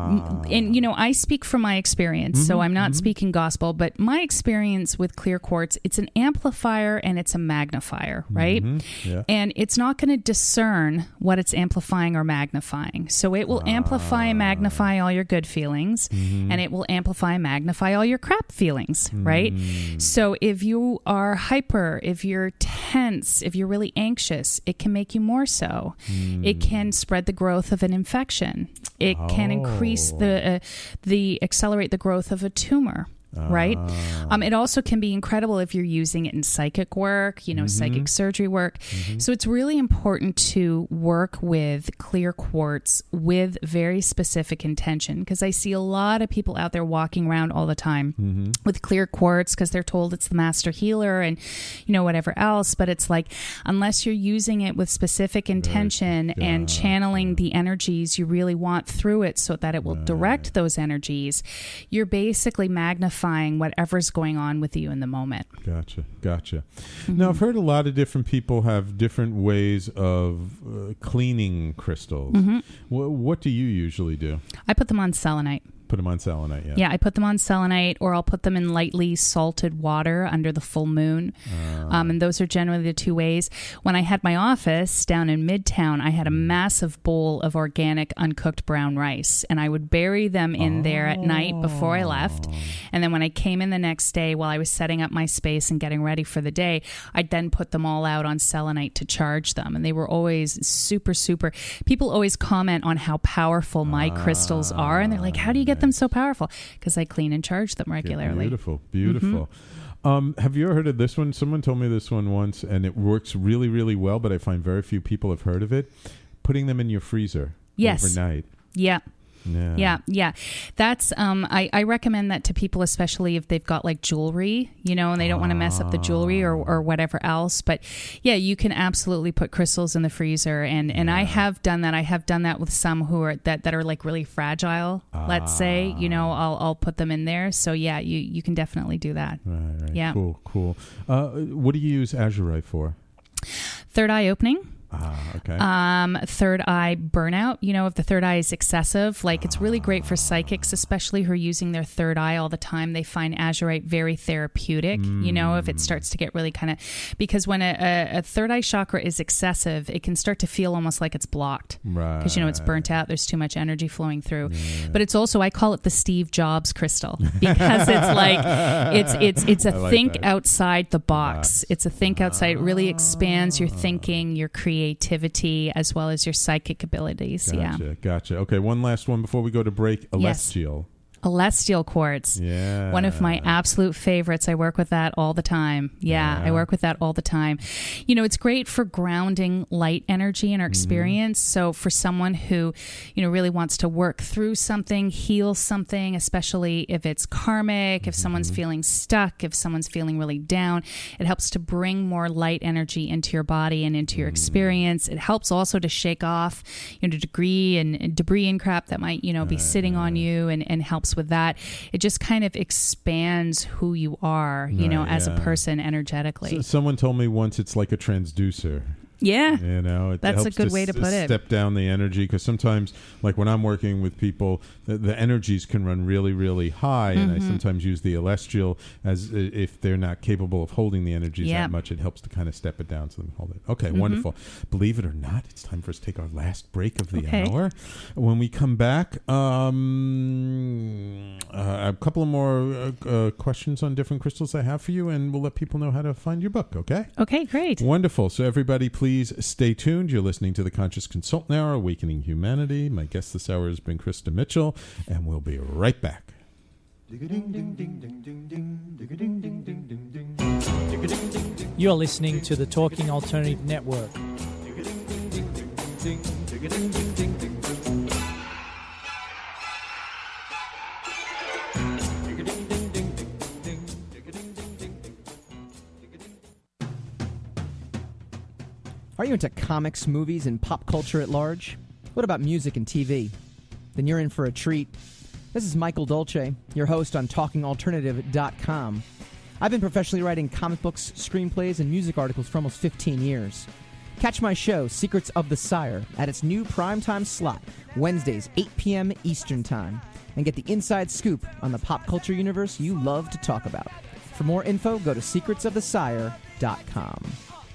I speak from my experience, so I'm not speaking gospel, but my experience with clear quartz, it's an amplifier and it's a magnifier, right? Yeah. And it's not going to discern what it's amplifying or magnifying. So it will amplify and magnify all your good feelings, and it will amplify and magnify all your crap feelings, right? So if you are hyper, if you're tense, if you're really anxious, it can make you more so. It can spread the growth of an infection. It can increase accelerate the growth of a tumor. Right? It also can be incredible if you're using it in psychic work, psychic surgery work. So it's really important to work with clear quartz with very specific intention, because I see a lot of people out there walking around all the time with clear quartz because they're told it's the master healer and, whatever else. But it's unless you're using it with specific intention and channeling the energies you really want through it so that it will direct those energies, you're basically magnifying whatever's going on with you in the moment. Gotcha. Now, I've heard a lot of different people have different ways of cleaning crystals. What do you usually do? I put them on selenite. Put them on selenite, yeah. Yeah, I put them on selenite, or I'll put them in lightly salted water under the full moon. And those are generally the two ways. When I had my office down in Midtown, I had a massive bowl of organic uncooked brown rice, and I would bury them in there at night before I left. And then when I came in the next day while I was setting up my space and getting ready for the day, I'd then put them all out on selenite to charge them. And they were always super, super... People always comment on how powerful my crystals are, and they're like, how do you get them so powerful? Because I clean and charge them regularly. Beautiful. Have you ever heard of this one? Someone told me this one once, and it works really, really well, but I find very few people have heard of it. Putting them in your freezer overnight. Yeah. Yeah. That's I recommend that to people, especially if they've got like jewelry, and they don't want to mess up the jewelry or whatever else. But yeah, you can absolutely put crystals in the freezer, and I have done that. I have done that with some who are that are like really fragile. Let's say, I'll put them in there. So yeah, you can definitely do that. Right. Yeah. Cool. What do you use azurite for? Third eye opening. Okay. Third eye burnout. If the third eye is excessive, like it's really great for psychics, especially who are using their third eye all the time. They find azurite very therapeutic, if it starts to get really kind of, because when a third eye chakra is excessive, it can start to feel almost like it's blocked. Right. Because, it's burnt out. There's too much energy flowing through. Yeah. But it's also, I call it the Steve Jobs crystal, because it's like, it's a think outside the box. It's a think outside. It really expands your thinking, your creativity, as well as your psychic abilities. Gotcha. Okay, one last one before we go to break. Celestial. Celestial quartz. Yeah. One of my absolute favorites. I work with that all the time. Yeah, I work with that all the time. It's great for grounding light energy in our experience. So for someone who, really wants to work through something, heal something, especially if it's karmic, if someone's feeling stuck, if someone's feeling really down, it helps to bring more light energy into your body and into your experience. It helps also to shake off, debris and crap that might, be sitting on you, and helps with that. It just kind of expands who you are, as a person energetically. So someone told me once it's like a transducer. Yeah. It that's helps a good way to put it. Step down the energy, because sometimes, like when I'm working with people, the energies can run really, really high, and I sometimes use the celestial as if they're not capable of holding the energies that much. It helps to kind of step it down so they can hold it. Okay, wonderful. Believe it or not, it's time for us to take our last break of the hour. When we come back, a couple of more questions on different crystals I have for you, and we'll let people know how to find your book, okay? Okay, great. Wonderful. So everybody, please stay tuned. You're listening to the Conscious Consultant Hour, Awakening Humanity. My guest this hour has been Krista Mitchell, and we'll be right back. You're listening to the Talking Alternative Network. Are you into comics, movies, and pop culture at large? What about music and TV? Then you're in for a treat. This is Michael Dolce, your host on TalkingAlternative.com. I've been professionally writing comic books, screenplays, and music articles for almost 15 years. Catch my show, Secrets of the Sire, at its new primetime slot, Wednesdays, 8 p.m. Eastern Time, and get the inside scoop on the pop culture universe you love to talk about. For more info, go to secretsofthesire.com.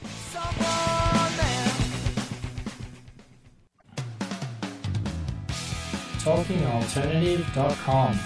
TalkingAlternative.com.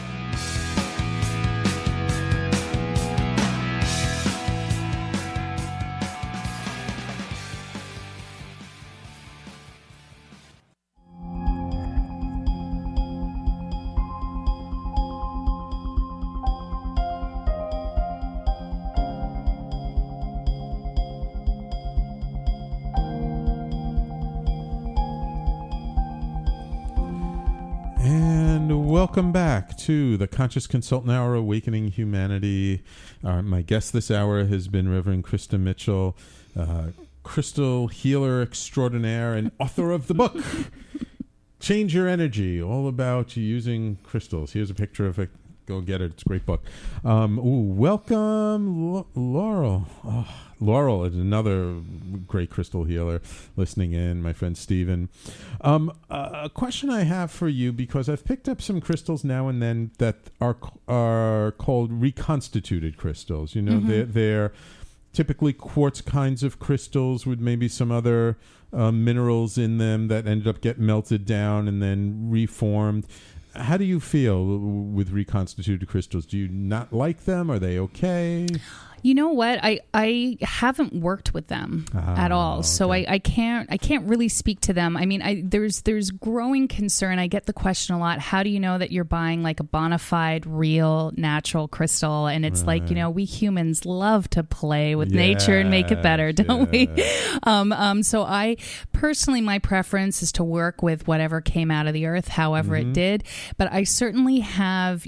Welcome back to the Conscious Consultant Hour, Awakening Humanity. My guest this hour has been Reverend Krista Mitchell, crystal healer extraordinaire and author of the book, Change Your Energy, all about using crystals. Here's a picture of it. Go get it. It's a great book. Welcome, Laurel. Laurel is another great crystal healer listening in, my friend Stephen. A question I have for you, because I've picked up some crystals now and then that are called reconstituted crystals. They're typically quartz kinds of crystals with maybe some other minerals in them that ended up getting melted down and then reformed. How do you feel with reconstituted crystals? Do you not like them? Are they okay? You know what? I haven't worked with them at all, so I can't really speak to them. I mean, there's growing concern. I get the question a lot. How do you know that you're buying like a bona fide, real, natural crystal? And it's like, we humans love to play with nature and make it better, don't we? So I personally, my preference is to work with whatever came out of the earth, however it did. But I certainly have,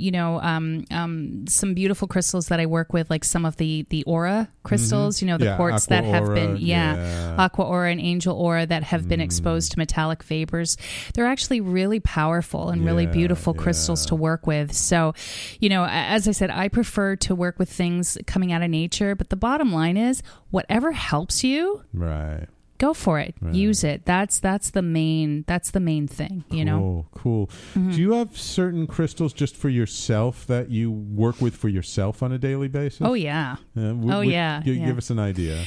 some beautiful crystals that I work with, like some of the aura crystals, the quartz that have been, aqua aura and angel aura that have been exposed to metallic vapors. They're actually really powerful and really beautiful crystals to work with. So, as I said, I prefer to work with things coming out of nature, but the bottom line is whatever helps you. Right. Go for it. Right. Use it. That's the main thing, Cool. Do you have certain crystals just for yourself that you work with for yourself on a daily basis? Oh yeah. Give us an idea.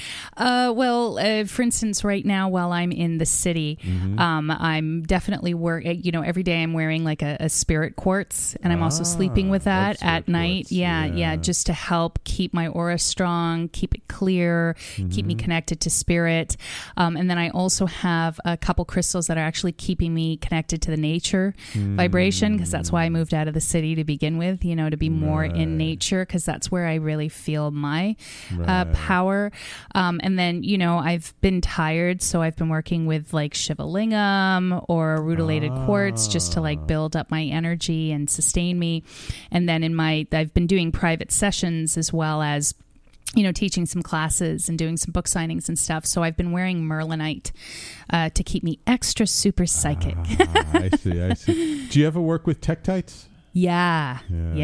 For instance, right now while I'm in the city, I'm definitely every day I'm wearing like a spirit quartz, and I'm also sleeping with that at night. Quartz. Just to help keep my aura strong, keep it clear, keep me connected to spirit. And then I also have a couple crystals that are actually keeping me connected to the nature vibration, because that's why I moved out of the city to begin with, to be more in nature, because that's where I really feel my power. And then, I've been tired, so I've been working with like Shivalingam or rutilated quartz just to like build up my energy and sustain me. And then I've been doing private sessions as well as teaching some classes and doing some book signings and stuff. So I've been wearing Merlinite to keep me extra super psychic. I see. Do you ever work with Tektites? Yeah.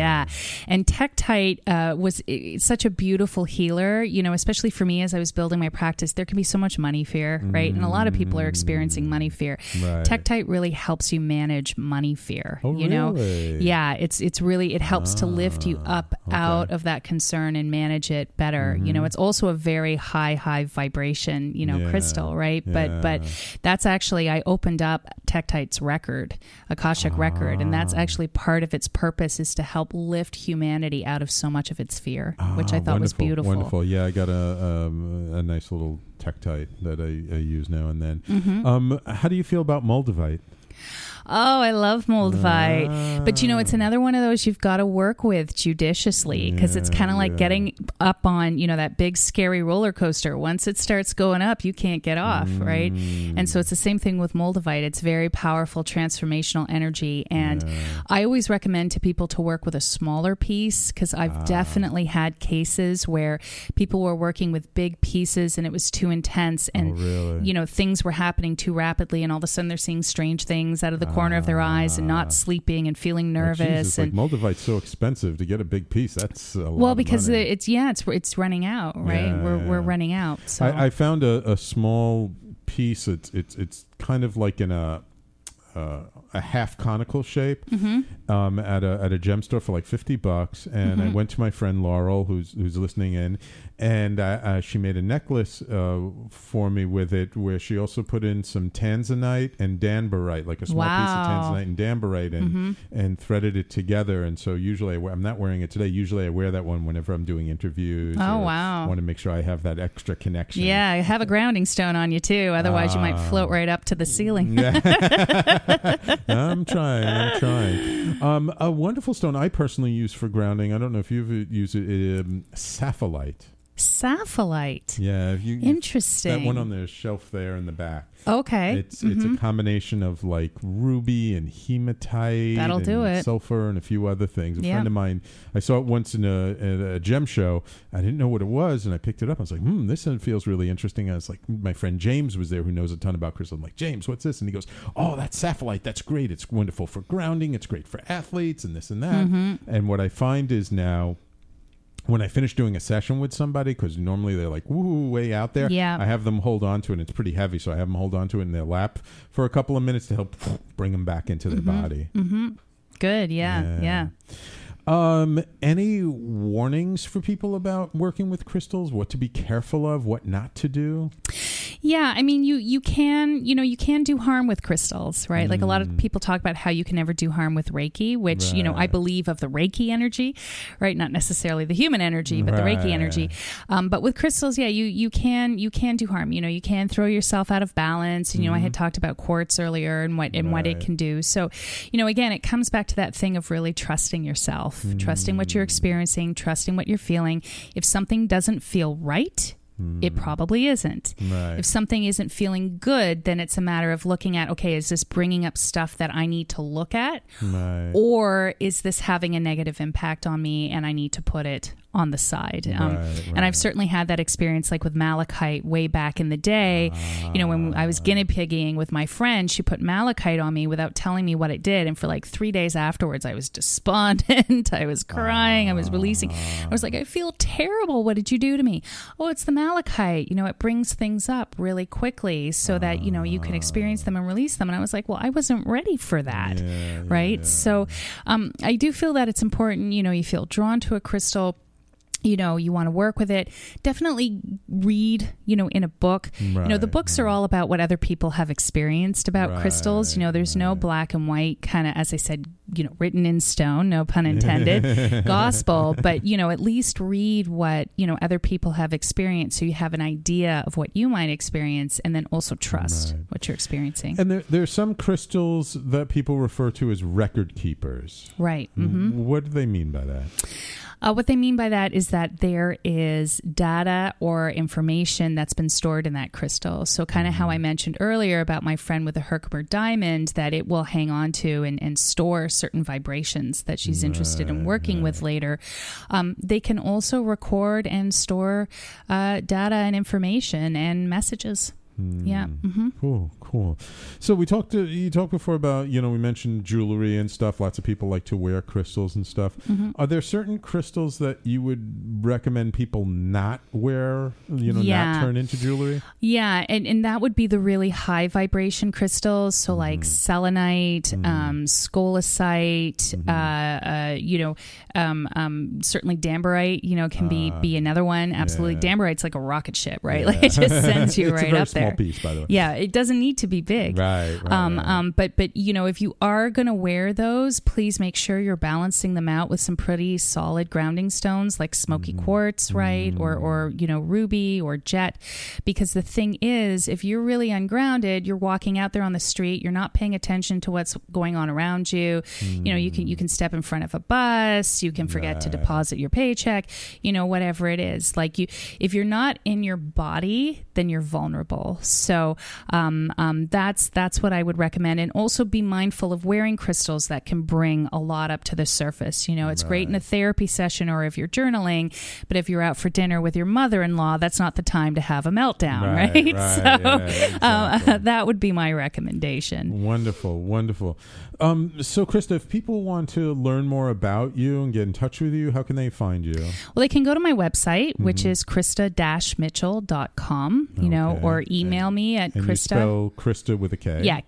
And Tektite was such a beautiful healer, especially for me as I was building my practice. There can be so much money fear, right? And a lot of people are experiencing money fear. Right. Tektite really helps you manage money fear. Oh, really? Yeah, it's really, it helps to lift you up out of that concern and manage it better. It's also a very high vibration, crystal, right? But that's actually, I opened up Tektite's record, Akashic record, and that's actually part of its purpose is to help lift humanity out of so much of its fear, which I thought was beautiful. Wonderful. Yeah, I got a nice little Tektite that I use now and then. How do you feel about Moldavite? Oh, I love Moldavite. But, it's another one of those you've got to work with judiciously, because it's kind of like getting up on, that big scary roller coaster. Once it starts going up, you can't get off, right? And so it's the same thing with Moldavite. It's very powerful transformational energy. And I always recommend to people to work with a smaller piece, because I've definitely had cases where people were working with big pieces and it was too intense. And, things were happening too rapidly, and all of a sudden they're seeing strange things out of the corner of their eyes and not sleeping and feeling nervous. And Moldavite's so expensive to get a big piece. That's a lot because of money. it's running out, right? We're running out. So I found a small piece. It's kind of like in a half conical shape at a gem store for like $50, and I went to my friend Laurel, who's listening in, and she made a necklace for me with it, where she also put in some tanzanite and danbarite, like a small piece of tanzanite and danbarite, and threaded it together. And so usually I'm not wearing it today. Usually I wear that one whenever I'm doing interviews. Oh, wow! I want to make sure I have that extra connection. Yeah, have a grounding stone on you too. Otherwise, you might float right up to the ceiling. I'm trying. A wonderful stone I personally use for grounding. I don't know if you've used it. Sapphire. Sapphire. Yeah. Interesting. That one on the shelf there in the back. Okay. It's a combination of like ruby and hematite. That'll do it. Sulfur and a few other things. A friend of mine, I saw it once in a gem show. I didn't know what it was, and I picked it up. I was like, this feels really interesting. I was like, my friend James was there, who knows a ton about crystal. I'm like, James, what's this? And he goes, oh, that's sapphire. That's great. It's wonderful for grounding. It's great for athletes and this and that. And what I find is now, when I finish doing a session with somebody, because normally they're like, woo, way out there, I have them hold on to it, and it's pretty heavy, so I have them hold on to it in their lap for a couple of minutes to help bring them back into their body. Good, yeah. Any warnings for people about working with crystals? What to be careful of? What not to do? Yeah, I mean, you can do harm with crystals, right? Like a lot of people talk about how you can never do harm with Reiki, which, I believe of the Reiki energy, right? Not necessarily the human energy, but the Reiki energy. But with crystals, you can do harm. You can throw yourself out of balance. I had talked about quartz earlier and what it can do. So, again, it comes back to that thing of really trusting yourself, trusting what you're experiencing, trusting what you're feeling. If something doesn't feel right, it probably isn't. Right. If something isn't feeling good, then it's a matter of looking at, okay, is this bringing up stuff that I need to look at? Right. Or is this having a negative impact on me and I need to put it on the side? And I've certainly had that experience, like with malachite way back in the day. When I was guinea pigging with my friend, she put malachite on me without telling me what it did. And for like 3 days afterwards, I was despondent. I was crying. I was releasing. I was like, I feel terrible. What did you do to me? Oh, it's the malachite. It brings things up really quickly so that, you can experience them and release them. And I was like, well, I wasn't ready for that. Right. Yeah. So I do feel that it's important, you feel drawn to a crystal. You want to work with it. Definitely read, in a book. Right. The books are all about what other people have experienced about crystals. There's no black and white kind of, as I said, written in stone, no pun intended, gospel. But, at least read what, other people have experienced so you have an idea of what you might experience, and then also trust what you're experiencing. And there are some crystals that people refer to as record keepers. Right. Mm-hmm. What do they mean by that? What they mean by that is that there is data or information that's been stored in that crystal. So kind of how I mentioned earlier about my friend with the Herkimer diamond, that it will hang on to and store certain vibrations that she's interested in working with later. They can also record and store data and information and messages. Yeah. Mm-hmm. Cool. So you talked before about, we mentioned jewelry and stuff. Lots of people like to wear crystals and stuff. Mm-hmm. Are there certain crystals that you would recommend people not wear, not turn into jewelry? Yeah. And that would be the really high vibration crystals. So like selenite, scholasite, certainly dambarite, can be another one. Absolutely. Yeah. Dambarite's like a rocket ship, right? Like it just sends you right up there. Small piece, by the way. Yeah, it doesn't need to be big. Right. But if you are going to wear those, please make sure you're balancing them out with some pretty solid grounding stones like smoky quartz, right? Or ruby or jet. Because the thing is, if you're really ungrounded, you're walking out there on the street, you're not paying attention to what's going on around you. You can step in front of a bus, you can forget to deposit your paycheck, whatever it is. Like if you're not in your body, then you're vulnerable. So that's what I would recommend. And also be mindful of wearing crystals that can bring a lot up to the surface. It's great in a therapy session or if you're journaling, but if you're out for dinner with your mother-in-law, that's not the time to have a meltdown, right? So that would be my recommendation. Wonderful. So Krista, if people want to learn more about you and get in touch with you, how can they find you? Well, they can go to my website, which is krista-mitchell.com, or email me at and Krista. You spell Krista with a K. Yeah,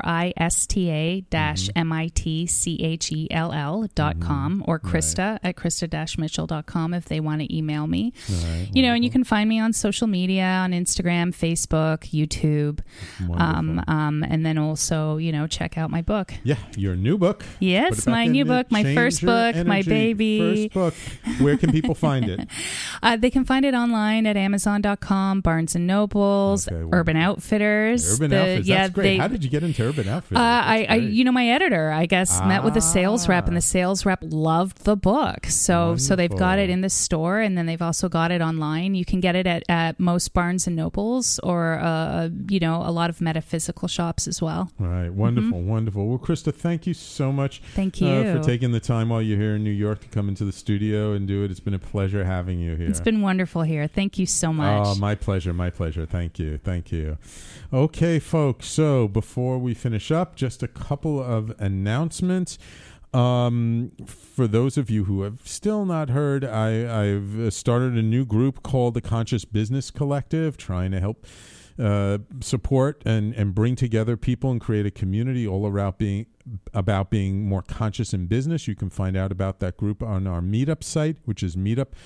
KRISTA-MITCHELL.com or Krista at krista-mitchell.com if they want to email me. And you can find me on social media, on Instagram, Facebook, YouTube. And then also, check out my book. Yeah, your new book. Yes, my new book, my first book, my baby. First book. Where can people find it? They can find it online at Amazon.com, Barnes & Nobles, Urban Outfitters. That's great. How did you get into Urban Outfitters? My editor, I guess, met with the sales rep, and the sales rep loved the book. So they've got it in the store, and then they've also got it online. You can get it at most Barnes & Nobles or, a lot of metaphysical shops as well. All right. Wonderful. Well, Krista, thank you so much. Thank you. For taking the time while you're here in New York to come into the studio and do it. It's been a pleasure having you here. It's been wonderful here. Thank you so much. Oh, my pleasure. Thank you. Okay, folks. So before we finish up, just a couple of announcements. For those of you who have still not heard, I've started a new group called the Conscious Business Collective, trying to help support and bring together people and create a community all around being about being more conscious in business, you can find out about that group on our Meetup site, which is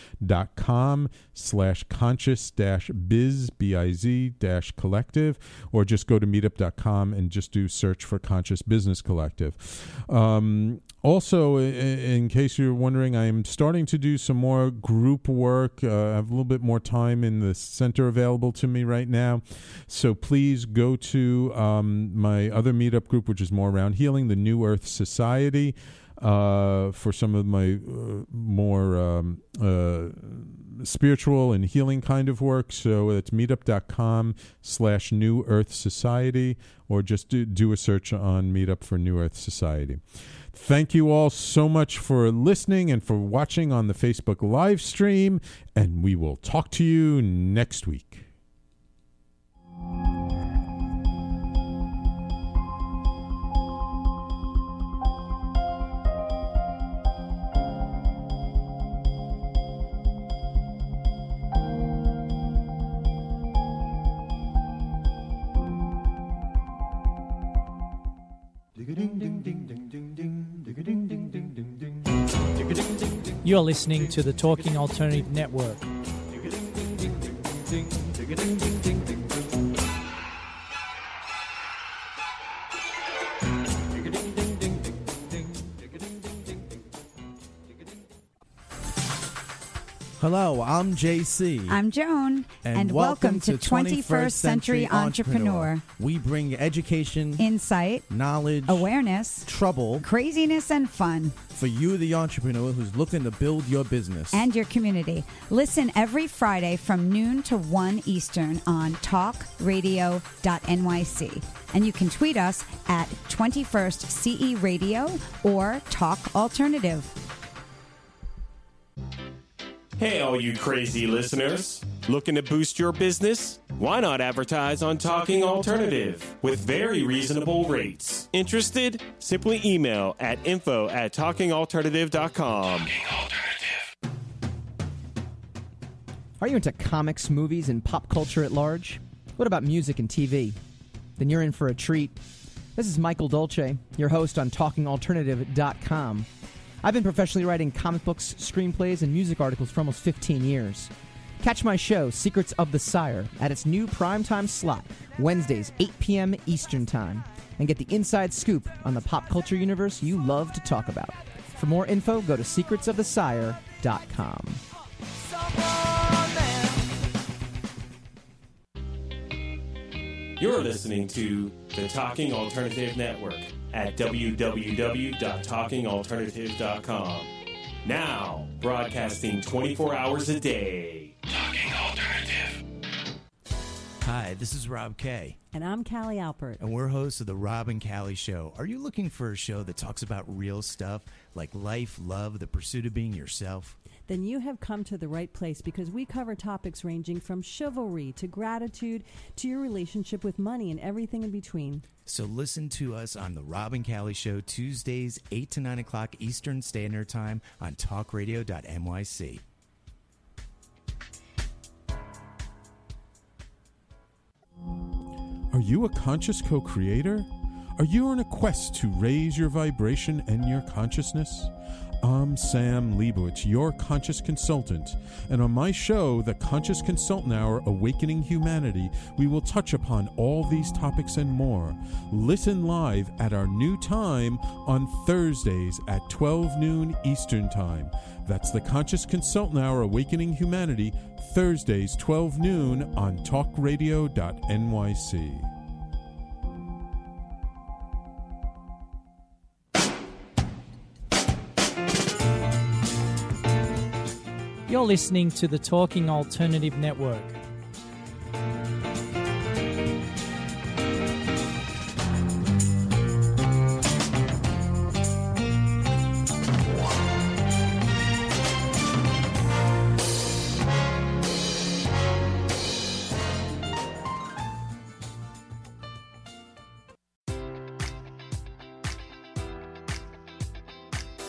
meetup.com/conscious-biz, B-I-Z-collective, or just go to meetup.com and just do search for Conscious Business Collective. Also, in case you're wondering, I'm starting to do some more group work. I have a little bit more time in the center available to me right now. So please go to my other meetup group, which is more around healing, the New Earth Society, for some of my more spiritual and healing kind of work. So it's meetup.com/New Earth Society, or just do a search on Meetup for New Earth Society. Thank you all so much for listening and for watching on the Facebook live stream, and we will talk to you next week. You're listening to the Talking Alternative Network. Hello, I'm JC. I'm Joan. And welcome to 21st Century Entrepreneur. We bring education, insight, knowledge, awareness, trouble, craziness, and fun for you, the entrepreneur who's looking to build your business and your community. Listen every Friday from noon to 1 Eastern on talkradio.nyc. And you can tweet us at 21st CE Radio or Talk Alternative. Hey, all you crazy listeners. Looking to boost your business? Why not advertise on Talking Alternative with very reasonable rates? Interested? Simply email at info@talkingalternative.com. Are you into comics, movies, and pop culture at large? What about music and TV? Then you're in for a treat. This is Michael Dolce, your host on TalkingAlternative.com. I've been professionally writing comic books, screenplays, and music articles for almost 15 years. Catch my show, Secrets of the Sire, at its new primetime slot, Wednesdays, 8 p.m. Eastern Time, and get the inside scoop on the pop culture universe you love to talk about. For more info, go to secretsofthesire.com. You're listening to the Talking Alternative Network at www.talkingalternative.com. Now, broadcasting 24 hours a day. Talking Alternative. Hi, this is Rob Kay. And I'm Callie Alpert. And we're hosts of The Rob and Callie Show. Are you looking for a show that talks about real stuff like life, love, the pursuit of being yourself? Then you have come to the right place, because we cover topics ranging from chivalry to gratitude to your relationship with money and everything in between. So listen to us on The Rob and Callie Show, Tuesdays, 8 to 9 o'clock Eastern Standard Time on talkradio.nyc. Are you a conscious co-creator? Are you on a quest to raise your vibration and your consciousness? I'm Sam Leibowitz, your conscious consultant, and on my show, The Conscious Consultant Hour, Awakening Humanity, we will touch upon all these topics and more. Listen live at our new time on Thursdays at 12 noon Eastern Time. That's The Conscious Consultant Hour, Awakening Humanity, Thursdays, 12 noon on talkradio.nyc. You're listening to the Talking Alternative Network.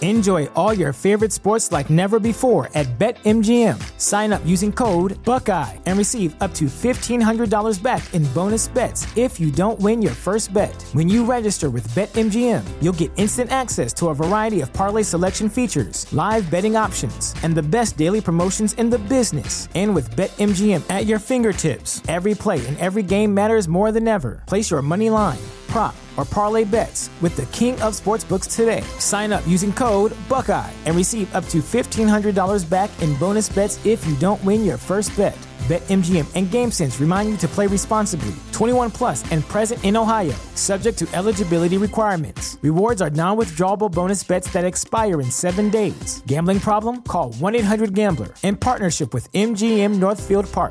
Enjoy all your favorite sports like never before at BetMGM. Sign up using code Buckeye and receive up to $1,500 back in bonus bets if you don't win your first bet. When you register with BetMGM, you'll get instant access to a variety of parlay selection features, live betting options, and the best daily promotions in the business. And with BetMGM at your fingertips, every play and every game matters more than ever. Place your money line, prop, or parlay bets with the king of sportsbooks today. Sign up using code Buckeye and receive up to $1,500 back in bonus bets if you don't win your first bet. BetMGM and GameSense remind you to play responsibly. 21 plus and present in Ohio, subject to eligibility requirements. Rewards are non-withdrawable bonus bets that expire in 7 days. Gambling problem? Call 1-800-GAMBLER in partnership with MGM Northfield Park.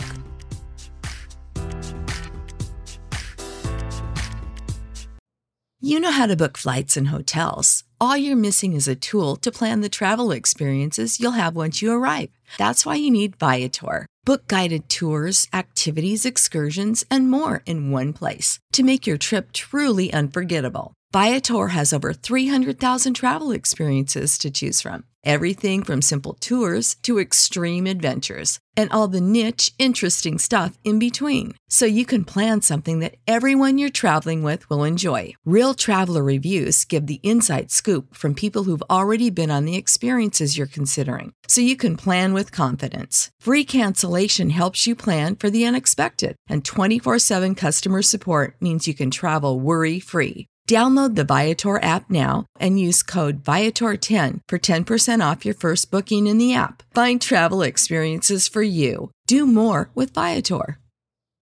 You know how to book flights and hotels. All you're missing is a tool to plan the travel experiences you'll have once you arrive. That's why you need Viator. Book guided tours, activities, excursions, and more in one place to make your trip truly unforgettable. Viator has over 300,000 travel experiences to choose from. Everything from simple tours to extreme adventures and all the niche, interesting stuff in between. So you can plan something that everyone you're traveling with will enjoy. Real traveler reviews give the inside scoop from people who've already been on the experiences you're considering. So you can plan with confidence. Free cancellation helps you plan for the unexpected. And 24/7 customer support means you can travel worry-free. Download the Viator app now and use code Viator10 for 10% off your first booking in the app. Find travel experiences for you. Do more with Viator.